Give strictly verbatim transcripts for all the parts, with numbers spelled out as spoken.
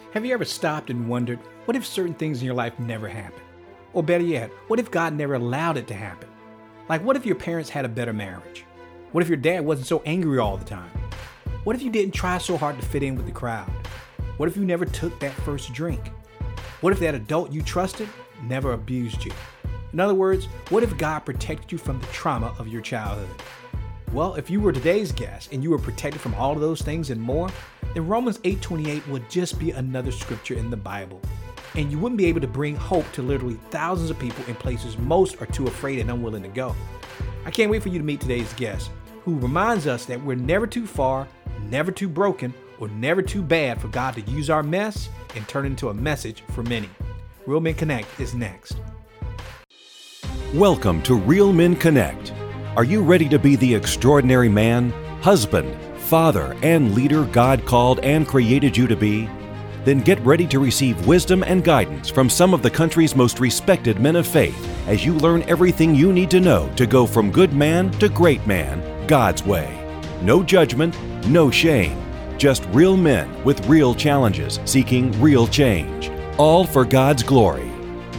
Have you ever stopped and wondered, what if certain things in your life never happened? Or better yet, what if God never allowed it to happen? Like, what if your parents had a better marriage? What if your dad wasn't so angry all the time? What if you didn't try so hard to fit in with the crowd? What if you never took that first drink? What if that adult you trusted never abused you? In other words, what if God protected you from the trauma of your childhood? Well, if you were today's guest and you were protected from all of those things and more, then Romans eight twenty-eight would just be another scripture in the Bible. And you wouldn't be able to bring hope to literally thousands of people in places most are too afraid and unwilling to go. I can't wait for you to meet today's guest, who reminds us that we're never too far, never too broken, or never too bad for God to use our mess and turn it into a message for many. Real Men Connect is next. Welcome to Real Men Connect. Are you ready to be the extraordinary man, husband, father, and leader God called and created you to be? Then get ready to receive wisdom and guidance from some of the country's most respected men of faith as you learn everything you need to know to go from good man to great man, God's way. No judgment, no shame. Just real men with real challenges seeking real change. All for God's glory.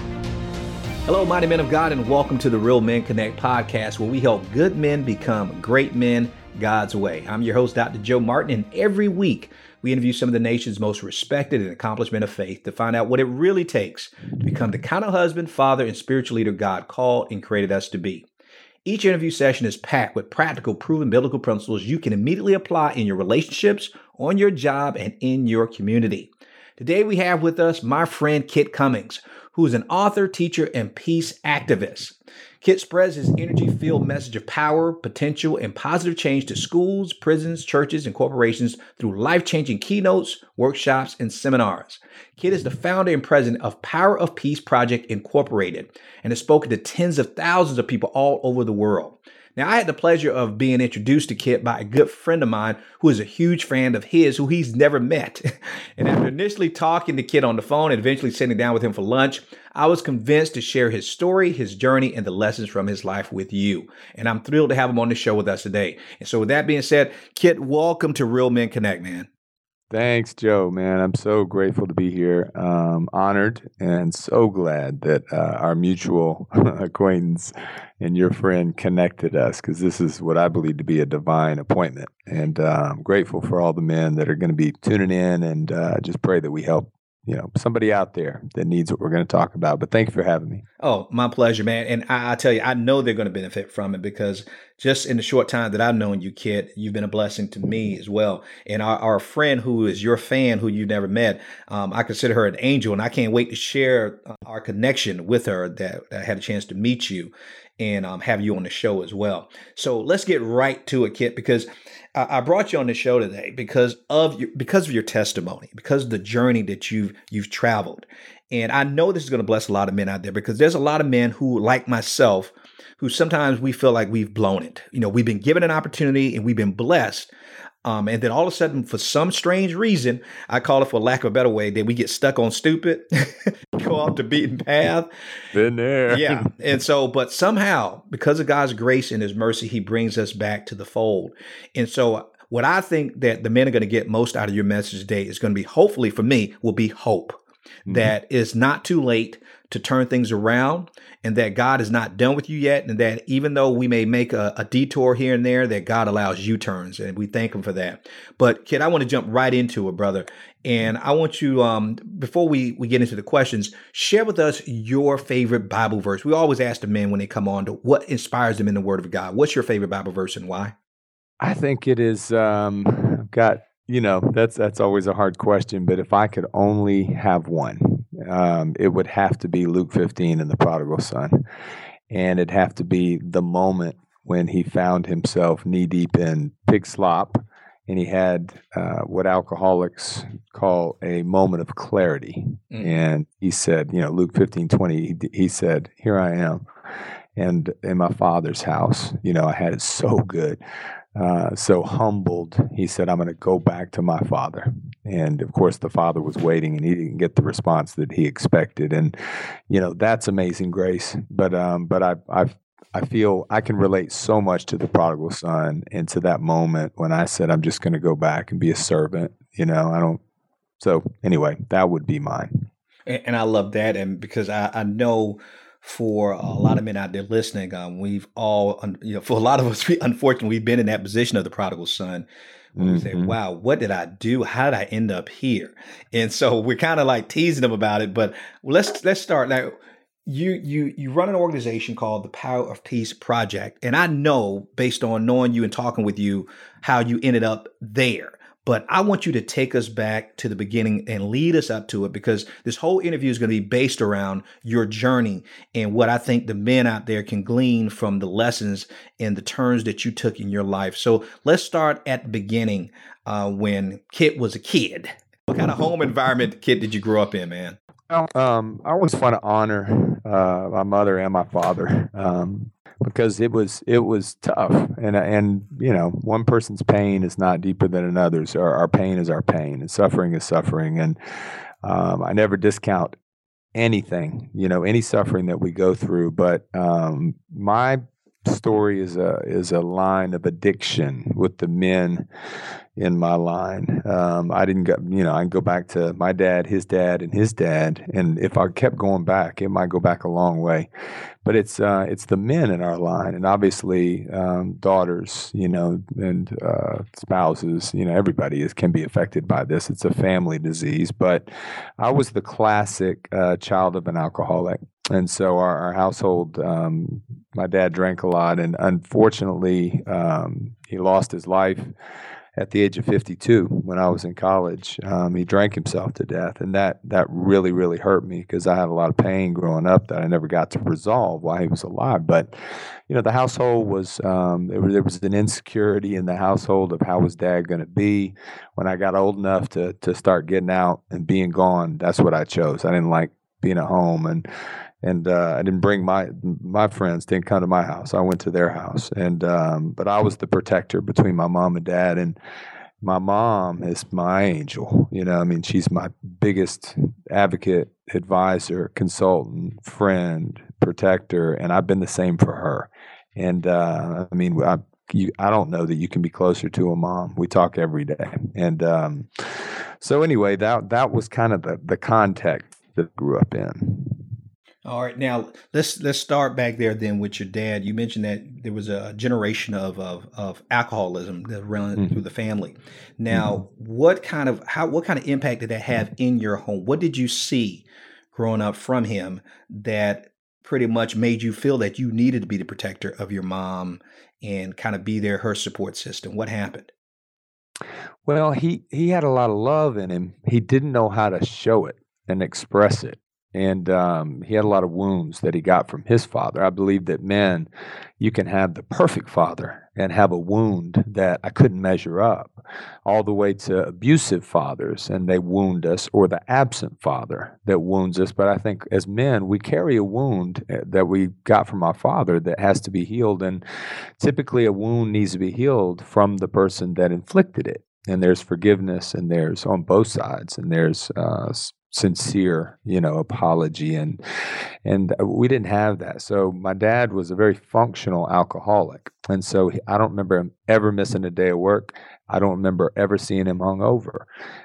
Hello, mighty men of God, and welcome to the Real Men Connect podcast, where we help good men become great men God's way. I'm your host, Doctor Joe Martin, and every week we interview some of the nation's most respected and accomplished men of faith to find out what it really takes to become the kind of husband, father, and spiritual leader God called and created us to be. Each interview session is packed with practical, proven biblical principles you can immediately apply in your relationships, on your job, and in your community. Today we have with us my friend Kit Cummings, who is an author, teacher, and peace activist. Kit spreads his energy-filled message of power, potential, and positive change to schools, prisons, churches, and corporations through life-changing keynotes, workshops, and seminars. Kit is the founder and president of Power of Peace Project Incorporated and has spoken to tens of thousands of people all over the world. Now, I had the pleasure of being introduced to Kit by a good friend of mine who is a huge fan of his, who he's never met. And after initially talking to Kit on the phone and eventually sitting down with him for lunch, I was convinced to share his story, his journey, and the lessons from his life with you. And I'm thrilled to have him on the show with us today. And so with that being said, Kit, welcome to Real Men Connect, man. Thanks, Joe, man. I'm so grateful to be here. Um, honored and so glad that uh, our mutual acquaintance and your friend connected us, because this is what I believe to be a divine appointment. And uh, I'm grateful for all the men that are going to be tuning in, and uh, just pray that we help, you know, somebody out there that needs what we're going to talk about. But thank you for having me. Oh, my pleasure, man. And I, I tell you, I know they're going to benefit from it, because just in the short time that I've known you, Kit, you've been a blessing to me as well. And our, our friend who is your fan, who you've never met, um, I consider her an angel, and I can't wait to share our connection with her, that, that I had a chance to meet you and um, have you on the show as well. So let's get right to it, Kit, because I, I brought you on the show today because of your, because of your testimony, because of the journey that you've you've traveled. And I know this is going to bless a lot of men out there, because there's a lot of men who, like myself, who sometimes we feel like we've blown it. You know, we've been given an opportunity and we've been blessed. Um, and then all of a sudden, for some strange reason, I call it, for lack of a better way, that we get stuck on stupid, go off the beaten path. Been there. Yeah. And so, but somehow, because of God's grace and his mercy, he brings us back to the fold. And so what I think that the men are going to get most out of your message today is going to be, hopefully for me, will be hope. Mm-hmm. That it's not too late to turn things around, and that God is not done with you yet. And that even though we may make a, a detour here and there, that God allows U-turns, and we thank him for that. But Kid, I want to jump right into it, brother. And I want you, um, before we, we get into the questions, share with us your favorite Bible verse. We always ask the men when they come on to what inspires them in the Word of God. What's your favorite Bible verse and why? I think it is, um, I've got, you know, that's that's always a hard question, but if I could only have one, um, it would have to be Luke fifteen and the prodigal son. And it'd have to be the moment when he found himself knee-deep in pig slop, and he had uh, what alcoholics call a moment of clarity. Mm. And he said, you know, Luke fifteen twenty, he, he said, here I am. And in my Father's house, you know, I had it so good. Uh, so humbled, he said, I'm going to go back to my father. And of course, the father was waiting, and he didn't get the response that he expected. And, you know, that's amazing grace. But um, but I I I feel I can relate so much to the prodigal son and to that moment when I said, I'm just going to go back and be a servant. You know, I don't So anyway, that would be mine. And, and I love that. And because I, I know for a lot of men out there listening, um, we've all, you know, for a lot of us, we, unfortunately, we've been in that position of the prodigal son. When we say, Mm-hmm. wow, what did I do? How did I end up here? And so we're kind of like teasing them about it. But let's let's start now. You you you run an organization called the Power of Peace Project, and I know based on knowing you and talking with you how you ended up there. But I want you to take us back to the beginning and lead us up to it, because this whole interview is going to be based around your journey and what I think the men out there can glean from the lessons and the turns that you took in your life. So let's start at the beginning, uh, when Kit was a kid. What kind of home environment, Kit, did you grow up in, man? Well, um, I always want to honor uh, my mother and my father, um, because it was it was tough, and and you know, one person's pain is not deeper than another's. Our, our pain is our pain, and suffering is suffering, and um, I never discount anything, you know, any suffering that we go through. But um, my story is a is a line of addiction with the men in my line. Um, I didn't go, you know, I can go back to my dad, his dad, and his dad, and if I kept going back, it might go back a long way. But it's uh, it's the men in our line, and obviously um, daughters, you know, and uh, spouses, you know, everybody is can be affected by this. It's a family disease. But I was the classic uh, child of an alcoholic. And so our, our household, um, my dad drank a lot, and unfortunately, um, he lost his life at the age of fifty-two when I was in college. Um, he drank himself to death, and that that really, really hurt me, because I had a lot of pain growing up that I never got to resolve while he was alive. But, you know, the household was, um, there, was there was an insecurity in the household of how was dad going to be. When I got old enough to to start getting out and being gone, that's what I chose. I didn't like being at home, and And uh, I didn't bring my my friends didn't come to my house. I went to their house, and um, but I was the protector between my mom and dad. And my mom is my angel. You know, I mean, she's my biggest advocate, advisor, consultant, friend, protector, and I've been the same for her. And uh, I mean, I you, I don't know that you can be closer to a mom. We talk every day, and um, so anyway, that that was kind of the the context that I grew up in. All right, now let's let's start back there then with your dad. You mentioned that there was a generation of of, of alcoholism that ran mm-hmm. through the family. Now, mm-hmm. what kind of how what kind of impact did that have in your home? What did you see growing up from him that pretty much made you feel that you needed to be the protector of your mom and kind of be there, her support system? What happened? Well, he he had a lot of love in him. He didn't know how to show it and express it. And um, he had a lot of wounds that he got from his father. I believe that men, you can have the perfect father and have a wound that I couldn't measure up, all the way to abusive fathers, and they wound us, or the absent father that wounds us. But I think as men, we carry a wound that we got from our father that has to be healed. And typically a wound needs to be healed from the person that inflicted it. And there's forgiveness, and there's on both sides, and there's uh, sincere, you know, apology, and and we didn't have that. So my dad was a very functional alcoholic, and so he, I don't remember him ever missing a day of work. I don't remember ever seeing him hungover.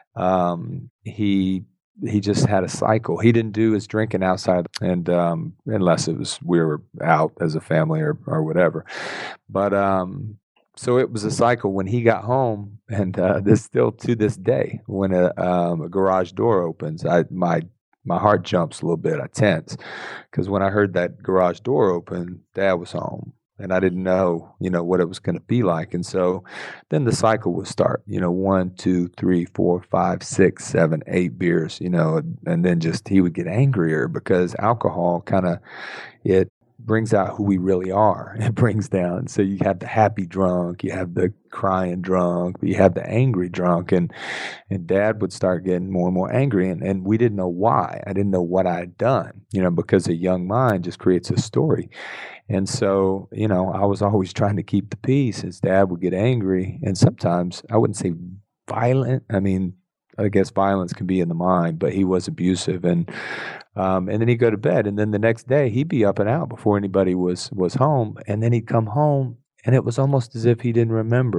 Um, he he just had a cycle. He didn't do his drinking outside, and um, unless it was we were out as a family or or whatever, but. Um, So it was a cycle when he got home, and uh, this still to this day, when a, um, a garage door opens, I my my heart jumps a little bit. I tense, because when I heard that garage door open, Dad was home, and I didn't know, you know, what it was going to be like. And so then the cycle would start, you know, one, two, three, four, five, six, seven, eight beers, you know, and then just he would get angrier, because alcohol kind of it. brings out who we really are. It brings down. So you have the happy drunk, you have the crying drunk, you have the angry drunk, and and Dad would start getting more and more angry, and, and we didn't know why. I didn't know what I had done, you know, because a young mind just creates a story. And so, you know, I was always trying to keep the peace as Dad would get angry, and sometimes I wouldn't say violent. I mean, I guess violence can be in the mind, but he was abusive, and um, and then he'd go to bed, and then the next day he'd be up and out before anybody was was home, and then he'd come home, and it was almost as if he didn't remember it.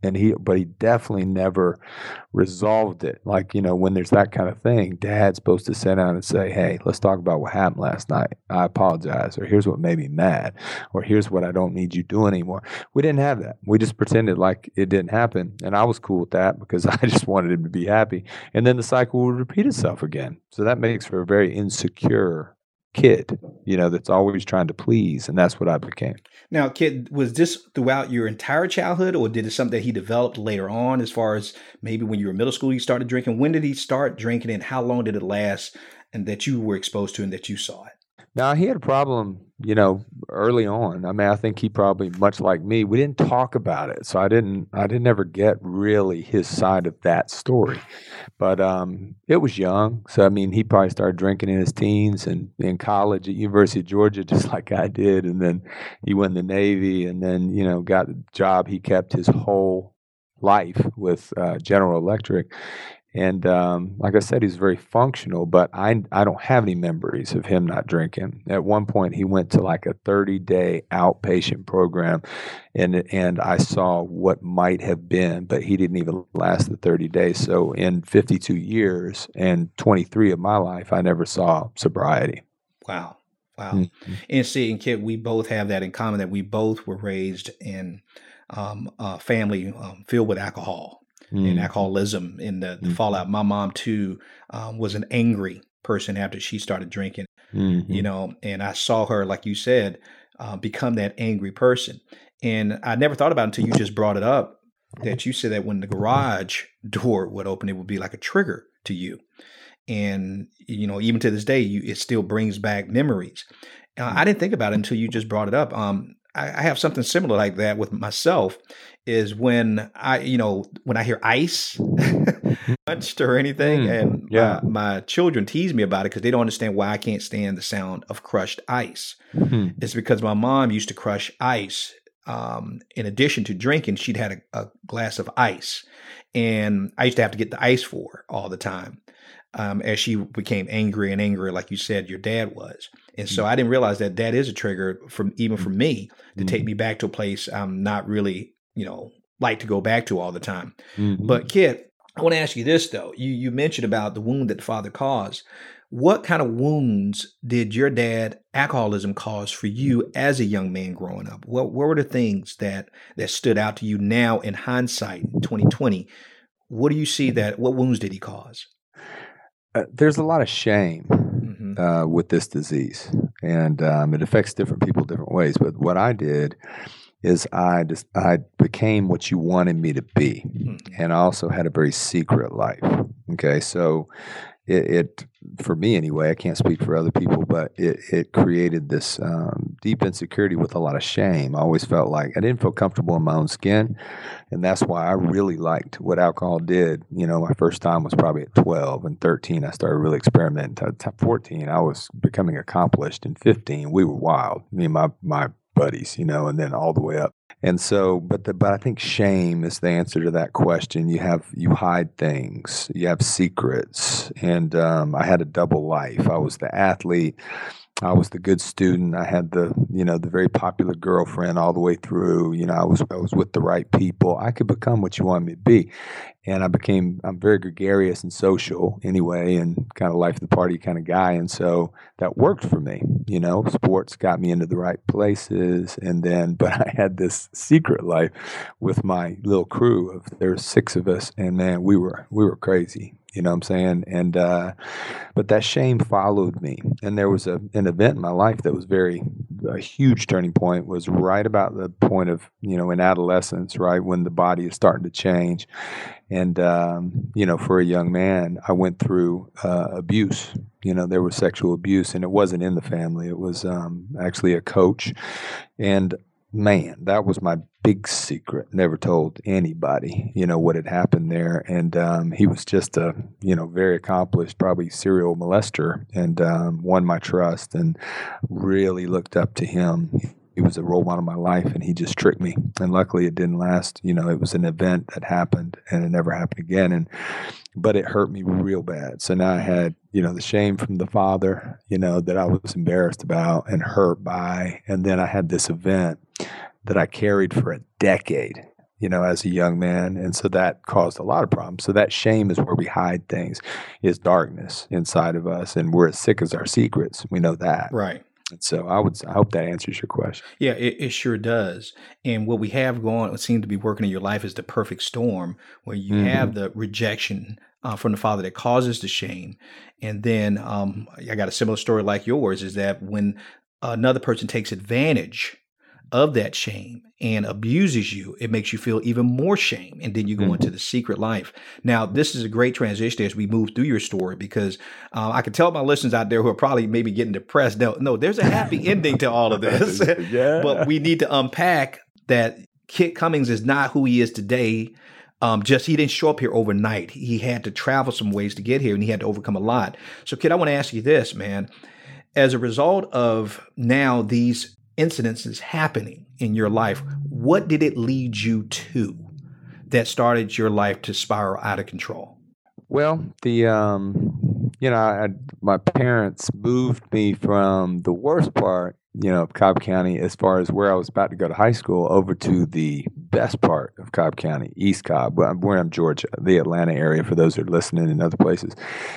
And he, but he definitely never resolved it. Like, you know, when there's that kind of thing, dad's supposed to sit down and say, hey, let's talk about what happened last night. I apologize. Or here's what made me mad. Or here's what I don't need you doing anymore. We didn't have that. We just pretended like it didn't happen. And I was cool with that because I just wanted him to be happy. And then the cycle would repeat itself again. So that makes for a very insecure kid, you know, that's always trying to please. And that's what I became. Now, kid, was this throughout your entire childhood, or did it something that he developed later on, as far as maybe when you were in middle school, you started drinking? When did he start drinking, and how long did it last, and that you were exposed to and that you saw it? Now, he had a problem, you know, early on. I mean, I think he probably, much like me, we didn't talk about it. So I didn't, I didn't ever get really his side of that story. But um, it was young. So, I mean, he probably started drinking in his teens and in college at University of Georgia, just like I did. And then he went in the Navy and then, you know, got a job he kept his whole life with uh, General Electric. And um, like I said, he's very functional, but I I don't have any memories of him not drinking. At one point, he went to like a thirty-day outpatient program, and and I saw what might have been, but he didn't even last the thirty days. So in fifty-two years and twenty-three of my life, I never saw sobriety. Wow. Wow. Mm-hmm. And see, and Kit, we both have that in common, that we both were raised in um, a family um, filled with alcohol. Mm. And alcoholism in the, the Mm. fallout. My mom too um, was an angry person after she started drinking, Mm-hmm. you know, and I saw her, like you said, uh, become that angry person. And I never thought about it until you just brought it up, that you said that when the garage door would open, it would be like a trigger to you. And, you know, even to this day, you, it still brings back memories. Uh, I didn't think about it until you just brought it up. Um, I, I have something similar like that with myself, is when I, you know, when I hear ice punched or anything, Mm, and yeah. my, my children tease me about it because they don't understand why I can't stand the sound of crushed ice. Mhm. It's because my mom used to crush ice. Um, in addition to drinking, she'd had a, a glass of ice, and I used to have to get the ice for her all the time. Um, as she became angry and angrier, like you said, your dad was. And so I didn't realize that that is a trigger from even for me to take me back to a place I'm not really, you know, like to go back to all the time. Mhm. But Kit, I want to ask you this though. You you mentioned about the wound that the father caused. What kind of wounds did your dad alcoholism cause for you as a young man growing up? What, what were the things that that stood out to you now in hindsight, twenty twenty? What do you see that, what wounds did he cause? Uh, there's a lot of shame Mm-hmm. uh, with this disease, and um, it affects different people different ways. But what I did is I just I became what you wanted me to be, Mm-hmm. and I also had a very secret life. Okay, so it, it for me anyway, I can't speak for other people, but it, it created this um, deep insecurity with a lot of shame. I always felt like I didn't feel comfortable in my own skin, and that's why I really liked what alcohol did. You know, my first time was probably at twelve, and thirteen I started really experimenting. At fourteen I was becoming accomplished, and fifteen we were wild, me and my my buddies, you know, and then all the way up. And so, but the, but I think shame is the answer to that question. You have, you hide things, you have secrets. And um, I had a double life. I was the athlete. I was the good student. I had the, you know, the very popular girlfriend all the way through. You know, I was, I was with the right people. I could become what you want me to be. And I became, I'm very gregarious and social anyway, and kind of life of the party kind of guy. And so that worked for me. You know, sports got me into the right places. And then, but I had this secret life with my little crew of, there's six of us, and man, we were, we were crazy. You know what I'm saying? And, uh, but that shame followed me. And there was a, an event in my life that was very, a huge turning point, was right about the point of, you know, in adolescence, right? When the body is starting to change. And, um, you know, for a young man, I went through uh, abuse. You know, there was sexual abuse, and it wasn't in the family. It was um, actually a coach. And man, that was my big secret. Never told anybody, you know, what had happened there. And um, he was just a, you know, very accomplished, probably serial molester, and um, won my trust, and really looked up to him. He was a role model in my life, and he just tricked me. And luckily it didn't last. You know, it was an event that happened, and it never happened again. And, but it hurt me real bad. So now I had, you know, the shame from the father, you know, that I was embarrassed about and hurt by. And then I had this event that I carried for a decade. you know, as a young man. And so that caused a lot of problems. So that shame is where we hide things, is darkness inside of us. And we're as sick as our secrets. We know that. Right. And so I would, I hope that answers your question. Yeah, it, it sure does. And what we have going, what seems to be working in your life is the perfect storm where you mm-hmm. have the rejection uh, from the father that causes the shame. And then um, I got a similar story like yours, is that when another person takes advantage of that shame and abuses you, it makes you feel even more shame. And then you go mm-hmm. into the secret life. Now, this is a great transition as we move through your story, because uh, I can tell my listeners out there who are probably maybe getting depressed. No, no, there's a happy ending to all of this. Yeah. But we need to unpack that Kit Cummings is not who he is today. Um, just he didn't show up here overnight. He had to travel some ways to get here, and he had to overcome a lot. So, Kit, I want to ask you this, man. As a result of now these incidences happening in your life, what did it lead you to that started your life to spiral out of control? Well, the um, you know, I, my parents moved me from the worst part, you know, of Cobb County, as far as where I was about to go to high school, over to the best part of Cobb County, East Cobb. We're in Georgia, the Atlanta area, for those that are listening, and other places.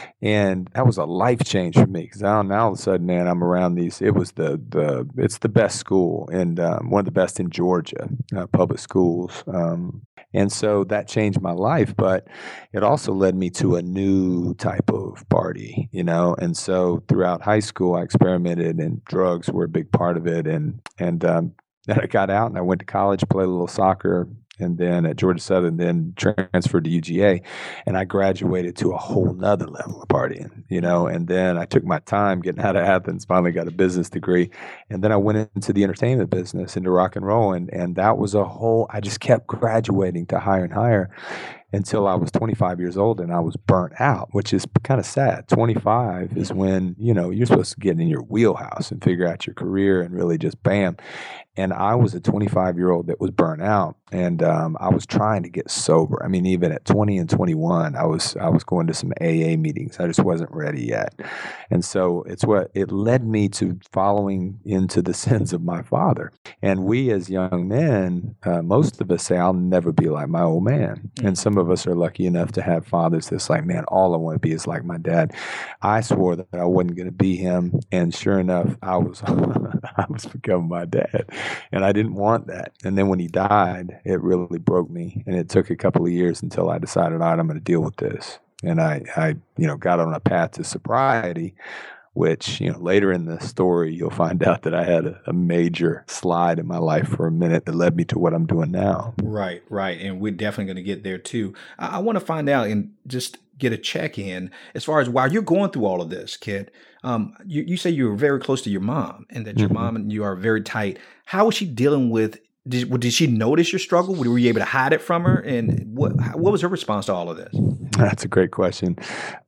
And that was a life change for me, because now, now all of a sudden, man, I'm around these. It was the the it's the best school, and um, one of the best in Georgia, uh, public schools. Um, and so that changed my life, but it also led me to a new type of party, you know. And so throughout high school, I experimented, and drugs were a big part of it. And and um, then I got out and I went to college, played a little soccer, and then at Georgia Southern, then transferred to U G A, and I graduated to a whole nother level of partying, you know. And then I took my time getting out of Athens, finally got a business degree, and then I went into the entertainment business, into rock and roll, and and that was a whole. I just kept graduating to higher and higher until I was twenty-five years old, and I was burnt out, which is kind of sad. twenty-five is when, you know, you're supposed to get in your wheelhouse and figure out your career and really just bam. And I was a twenty-five-year-old that was burnt out, and um, I was trying to get sober. I mean, even at twenty and twenty-one, I was I was going to some A A meetings. I just wasn't ready yet. And so it's what it led me to following into the sins of my father. And we as young men, uh, most of us say, I'll never be like my old man. And some of us are lucky enough to have fathers that's like, man, all I want to be is like my dad. I swore that I wasn't going to be him, and sure enough, I was I was becoming my dad. And I didn't want that. And then when he died, it really broke me. And it took a couple of years until I decided, all right, I'm going to deal with this. And I, I, you know, got on a path to sobriety, which, you know, later in the story, you'll find out that I had a, a major slide in my life for a minute that led me to what I'm doing now. Right, right. And we're definitely going to get there too. I, I want to find out and just get a check in as far as while you're going through all of this, Kit. Um, you, you say you were very close to your mom, and that your mm-hmm. mom and you are very tight. How was she dealing with? Did, did she notice your struggle? Were you able to hide it from her? And what what was her response to all of this? That's a great question.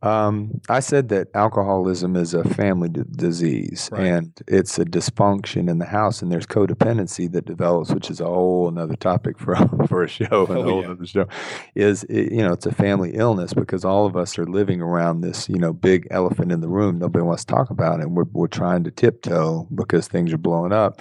Um, I said that alcoholism is a family d- disease, right. And it's a dysfunction in the house, and there's codependency that develops, which is a whole another topic for for a show, and oh, a whole yeah. other show. Is it, you know, it's a family illness, because all of us are living around this, you know, big elephant in the room nobody wants to talk about, and we're we're trying to tiptoe because things are blowing up.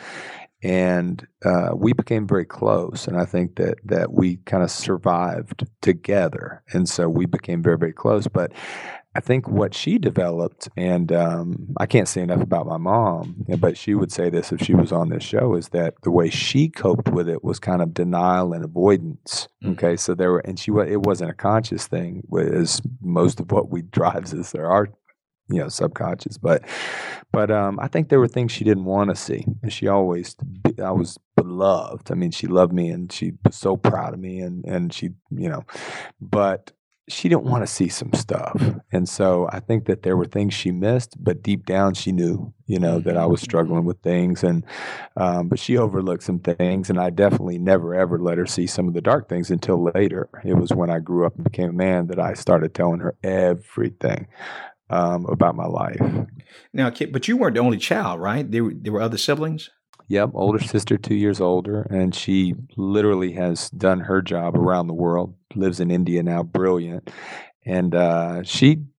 And uh, we became very close, and I think that that we kind of survived together, and so we became very, very close. But I think what she developed, and um, I can't say enough about my mom, but she would say this if she was on this show, is that the way she coped with it was kind of denial and avoidance. Mm-hmm. Okay, so there were, and she it wasn't a conscious thing, as most of what we drives us there are. You know, subconscious, but, but um, I think there were things she didn't want to see, and she always, I was beloved. I mean, she loved me, and she was so proud of me, and and she, you know, but she didn't want to see some stuff, and so I think that there were things she missed, but deep down she knew, you know, that I was struggling with things, and um, but she overlooked some things, and I definitely never ever let her see some of the dark things until later. It was when I grew up and became a man that I started telling her everything. Um, about my life. Now, Kit, but you weren't the only child, right? There, there were other siblings? Yep, older sister, two years older, and she literally has done her job around the world, lives in India now, brilliant. And uh, she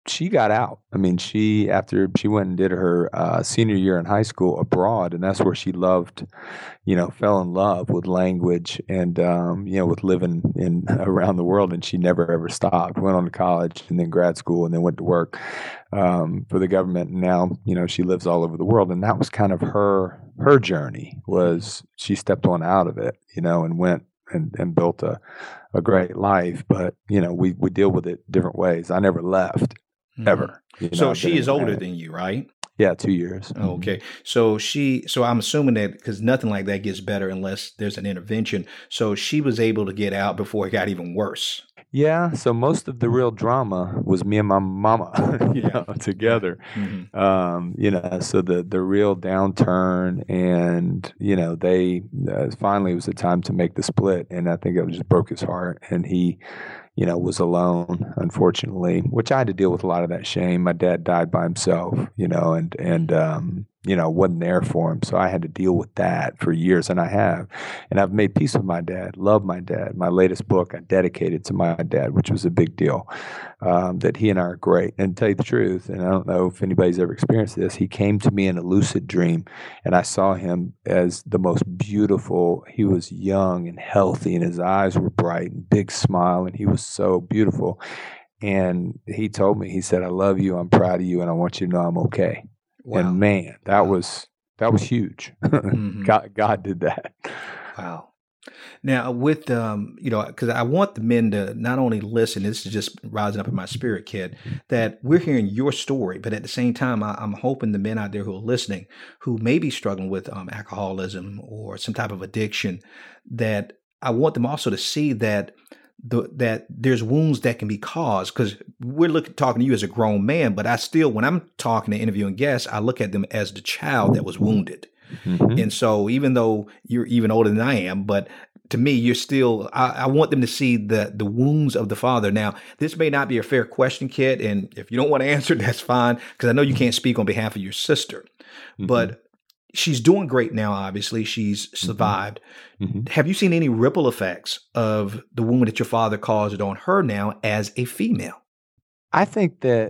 she got out. I mean, she, after she went and did her uh, senior year in high school abroad, and that's where she loved, you know, fell in love with language and, um, you know, with living in around the world. And she never ever stopped. Went on to college and then grad school and then went to work um, for the government. And now, you know, she lives all over the world. And that was kind of her her journey. Was she stepped on out of it, you know, and went and, and built a, a great life. But, you know, we, we deal with it different ways. I never left. Ever. You know, so she is older than you, right? Yeah, two years. Oh, okay. So she, so I'm assuming that because nothing like that gets better unless there's an intervention. So she was able to get out before it got even worse. Yeah. So most of the real drama was me and my mama, you yeah. know, together. Mm-hmm. Um, you know, so the the real downturn, and you know, they uh, finally it was the time to make the split, and I think it just broke his heart, and he. you know, was alone, unfortunately, which I had to deal with a lot of that shame. My dad died by himself, you know, and, and, um, you know, wasn't there for him. So I had to deal with that for years, and I have. And I've made peace with my dad, love my dad. My latest book I dedicated to my dad, which was a big deal, um, that he and I are great. And to tell you the truth, and I don't know if anybody's ever experienced this, he came to me in a lucid dream, and I saw him as the most beautiful. He was young and healthy, and his eyes were bright and big smile, and he was so beautiful. And he told me, he said, I love you, I'm proud of you, and I want you to know I'm okay. Wow. And man, that wow. was that was huge. Mm-hmm. God, God did that. Wow. Now, with um, you know, because I want the men to not only listen. This is just rising up in my spirit, kid. That we're hearing your story, but at the same time, I, I'm hoping the men out there who are listening, who may be struggling with um, alcoholism or some type of addiction, that I want them also to see that. The, that there's wounds that can be caused, because we're looking talking to you as a grown man, but I still, when I'm talking to interviewing guests, I look at them as the child that was wounded. Mm-hmm. And so even though you're even older than I am, but to me, you're still, I, I want them to see the the wounds of the father. Now, this may not be a fair question, kid, and if you don't want to answer, that's fine, because I know you can't speak on behalf of your sister, mm-hmm. but she's doing great now, obviously. She's survived. Mm-hmm. Have you seen any ripple effects of the wound that your father caused on her now as a female? I think that,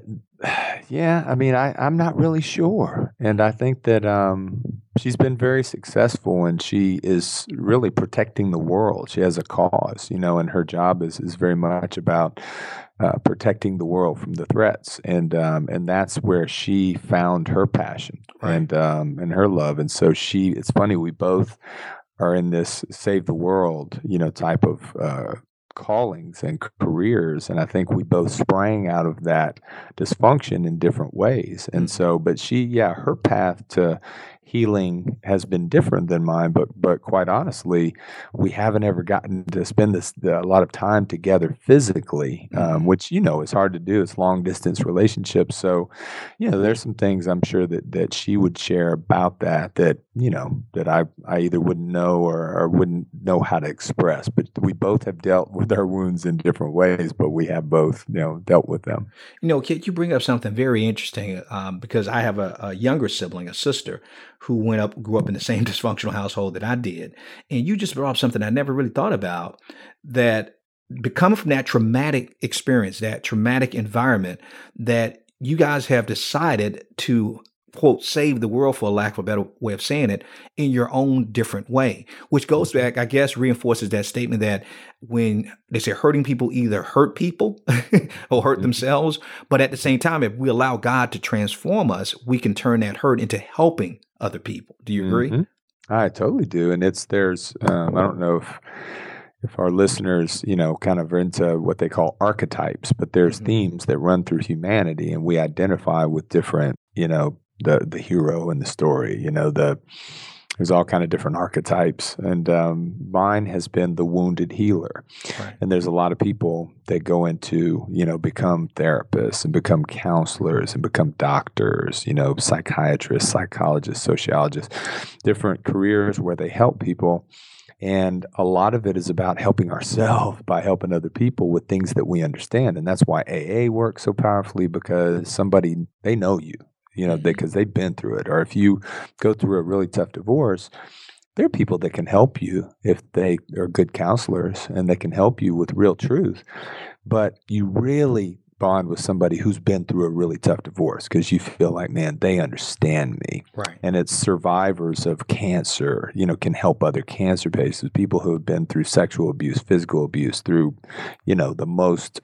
yeah, I mean, I, I'm not really sure. And I think that um, she's been very successful, and she is really protecting the world. She has a cause, you know, and her job is, is very much about uh, protecting the world from the threats. And um, and that's where she found her passion right. and um, and her love. And so she, it's funny, we both are in this save the world, you know, type of uh callings and careers, and I think we both sprang out of that dysfunction in different ways. And so, but she, yeah, her path to healing has been different than mine, but but quite honestly, we haven't ever gotten to spend this the, a lot of time together physically, um, which, you know, is hard to do. It's long distance relationships. So, you know, there's some things I'm sure that that she would share about that that, you know, that I, I either wouldn't know or, or wouldn't know how to express. But we both have dealt with our wounds in different ways, but we have both, you know, dealt with them. You know, Kit, you bring up something very interesting um, because I have a, a younger sibling, a sister, who went up, grew up in the same dysfunctional household that I did. And you just brought up something I never really thought about, that coming from that traumatic experience, that traumatic environment, that you guys have decided to, quote, save the world, for lack of a better way of saying it, in your own different way, which goes back, I guess, reinforces that statement that when they say hurting people either hurt people or hurt mm-hmm. themselves. But at the same time, if we allow God to transform us, we can turn that hurt into helping other people. Do you agree? Mm-hmm. I totally do. And it's, there's, um, I don't know if, if our listeners, you know, kind of are into what they call archetypes, but there's mm-hmm. themes that run through humanity, and we identify with different, you know, the the hero in the story, you know, the there's all kind of different archetypes, and um, mine has been the wounded healer. Right. And there's a lot of people that go into, you know, become therapists and become counselors and become doctors, you know, psychiatrists, psychologists, sociologists, different careers where they help people. And a lot of it is about helping ourselves by helping other people with things that we understand. And that's why A A works so powerfully, because somebody, they know you. You know, because they, they've been through it. Or if you go through a really tough divorce, there are people that can help you if they are good counselors, and they can help you with real truth. But you really bond with somebody who's been through a really tough divorce because you feel like, man, they understand me. Right. And it's survivors of cancer, you know, can help other cancer patients, people who have been through sexual abuse, physical abuse, through, you know, the most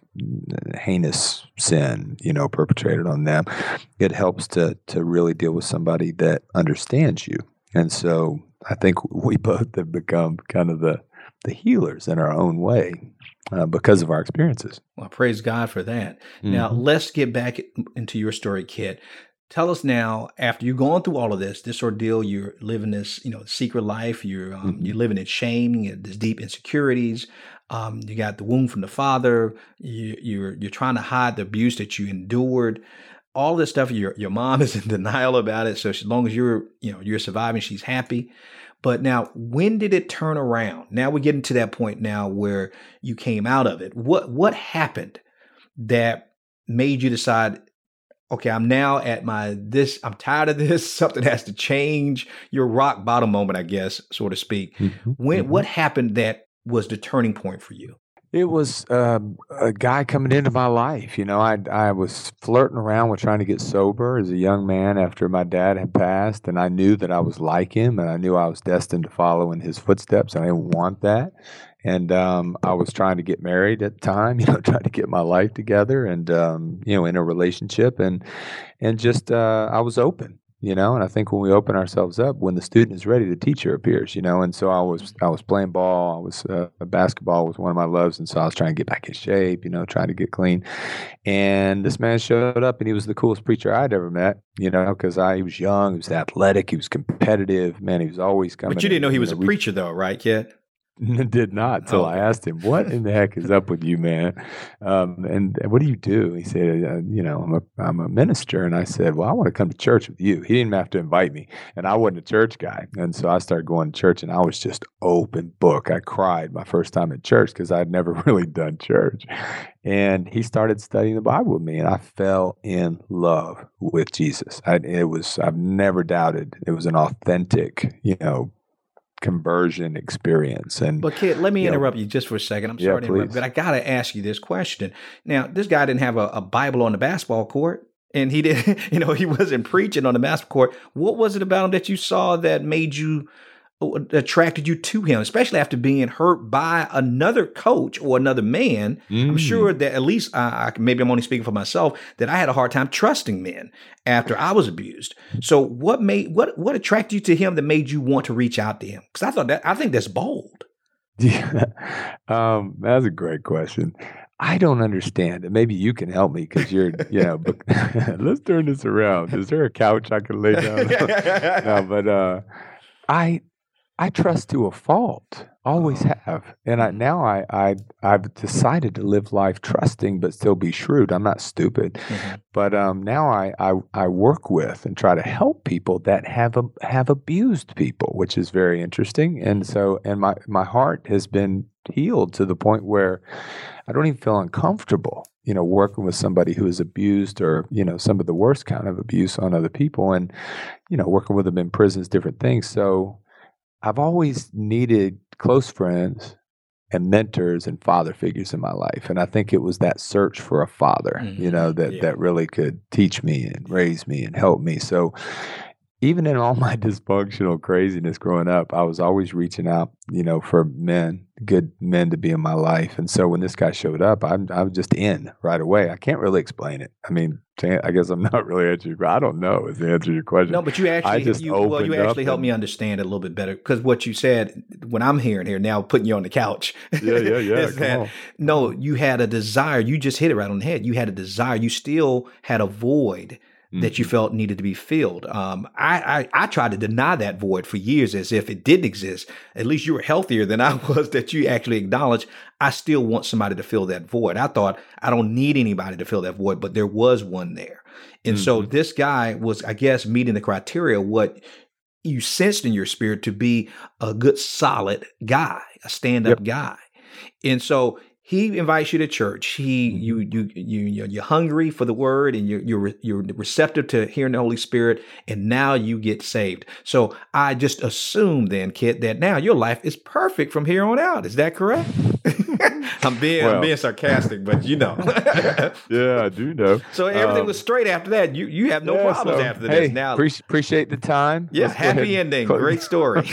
heinous sin, you know, perpetrated on them. It helps to to really deal with somebody that understands you. And so I think we both have become kind of the the healers in our own way uh, because of our experiences. Well, praise God for that. Mm-hmm. Now, let's get back into your story, Kit. Tell us now, after you're going through all of this, this ordeal, you're living this, you know, secret life, you're um, Mm-hmm. you're living in shame, you have these deep insecurities, um, you got the wound from the father, you, you're you're trying to hide the abuse that you endured. All this stuff, your your mom is in denial about it. So as long as you're, you know, you're surviving, she's happy. But now, when did it turn around? Now we're getting to that point now where you came out of it. What what happened that made you decide, okay, I'm now at my this, I'm tired of this, something has to change, your rock bottom moment, I guess, so to speak. Mm-hmm. When Mm-hmm. what happened that was the turning point for you? It was um, a guy coming into my life. You know, I I was flirting around with trying to get sober as a young man after my dad had passed, and I knew that I was like him, and I knew I was destined to follow in his footsteps, and I didn't want that. And um, I was trying to get married at the time, you know, trying to get my life together, and um, you know, in a relationship, and and just uh, I was open. You know, and I think when we open ourselves up, when the student is ready, the teacher appears. You know, and so I was, I was playing ball. I was uh, basketball was one of my loves, and so I was trying to get back in shape. You know, trying to get clean. And this man showed up, and he was the coolest preacher I'd ever met. You know, because I he was young, he was athletic, he was competitive. Man, he was always coming. But you didn't know he was know, a we, preacher, though, right, Kit? Did not until Oh. I asked him, "What in the heck is up with you, man? Um, and, and what do you do?" He said, uh, "You know, I'm a I'm a minister." And I said, "Well, I want to come to church with you." He didn't even have to invite me, and I wasn't a church guy. And so I started going to church, and I was just open book. I cried my first time at church because I'd never really done church. And he started studying the Bible with me, and I fell in love with Jesus. I, it was I've never doubted it was an authentic, you know, conversion experience. And But Kit, let me you know, interrupt you just for a second. I'm Yeah, sorry to interrupt, please. but I got to ask you this question. Now, this guy didn't have a, a Bible on the basketball court, and he didn't, you know, he wasn't preaching on the basketball court. What was it about him that you saw that made you, attracted you to him, especially after being hurt by another coach or another man? I'm Mm. sure that at least, I, I maybe I'm only speaking for myself, that I had a hard time trusting men after I was abused. So what made, what, what attracted you to him that made you want to reach out to him? Because I thought that, I think that's bold. Yeah, um, that's a great question. I don't understand, and maybe you can help me because you're, you know. But let's turn this around. Is there a couch I can lay down on? No, but uh, I, I trust to a fault. Always Oh. have, and I now I I I've decided to live life trusting, but still be shrewd. I'm not stupid, Mhm. but um, now I, I I work with and try to help people that have a, have abused people, which is very interesting. And so, and my my heart has been healed to the point where I don't even feel uncomfortable, you know, working with somebody who is abused or, you know, some of the worst kind of abuse on other people, and, you know, working with them in prisons, different things. So I've always needed close friends and mentors and father figures in my life. And I think it was that search for a father, you know, Mhm. that, Yeah. that really could teach me and raise me and help me. So even in all my dysfunctional craziness growing up, I was always reaching out, you know, for men, good men to be in my life. And so when this guy showed up, I'm I'm just in right away. I can't really explain it. I mean, to- I guess I'm not really answering. I don't know is the answer to your question. No, but you actually, just you, well, you opened up actually helped and- me understand it a little bit better, because what you said, when I'm hearing here now, putting you on the couch, Yeah, yeah, yeah. is Come that, on. no, you had a desire. You just hit it right on the head. You had a desire. You still had a void that you Mhm. felt needed to be filled. Um, I, I I tried to deny that void for years as if it didn't exist. At least you were healthier than I was, that you actually acknowledged, I still want somebody to fill that void. I thought I don't need anybody to fill that void, but there was one there. And so Mhm. this guy was, I guess, meeting the criteria, what you sensed in your spirit to be a good, solid guy, a stand-up Yep. guy. And so he invites you to church. He, you, you, you, you're hungry for the word, and you're you're you're receptive to hearing the Holy Spirit, and now you get saved. So I just assume then, Kit, that now your life is perfect from here on out. Is that correct? I'm being well, I'm being sarcastic, but you know. Yeah, I do know. So everything um, was straight after that. You you have no yeah, problems so, after hey, this. Now pre- appreciate the time. Yeah, Let's happy ending. Great story.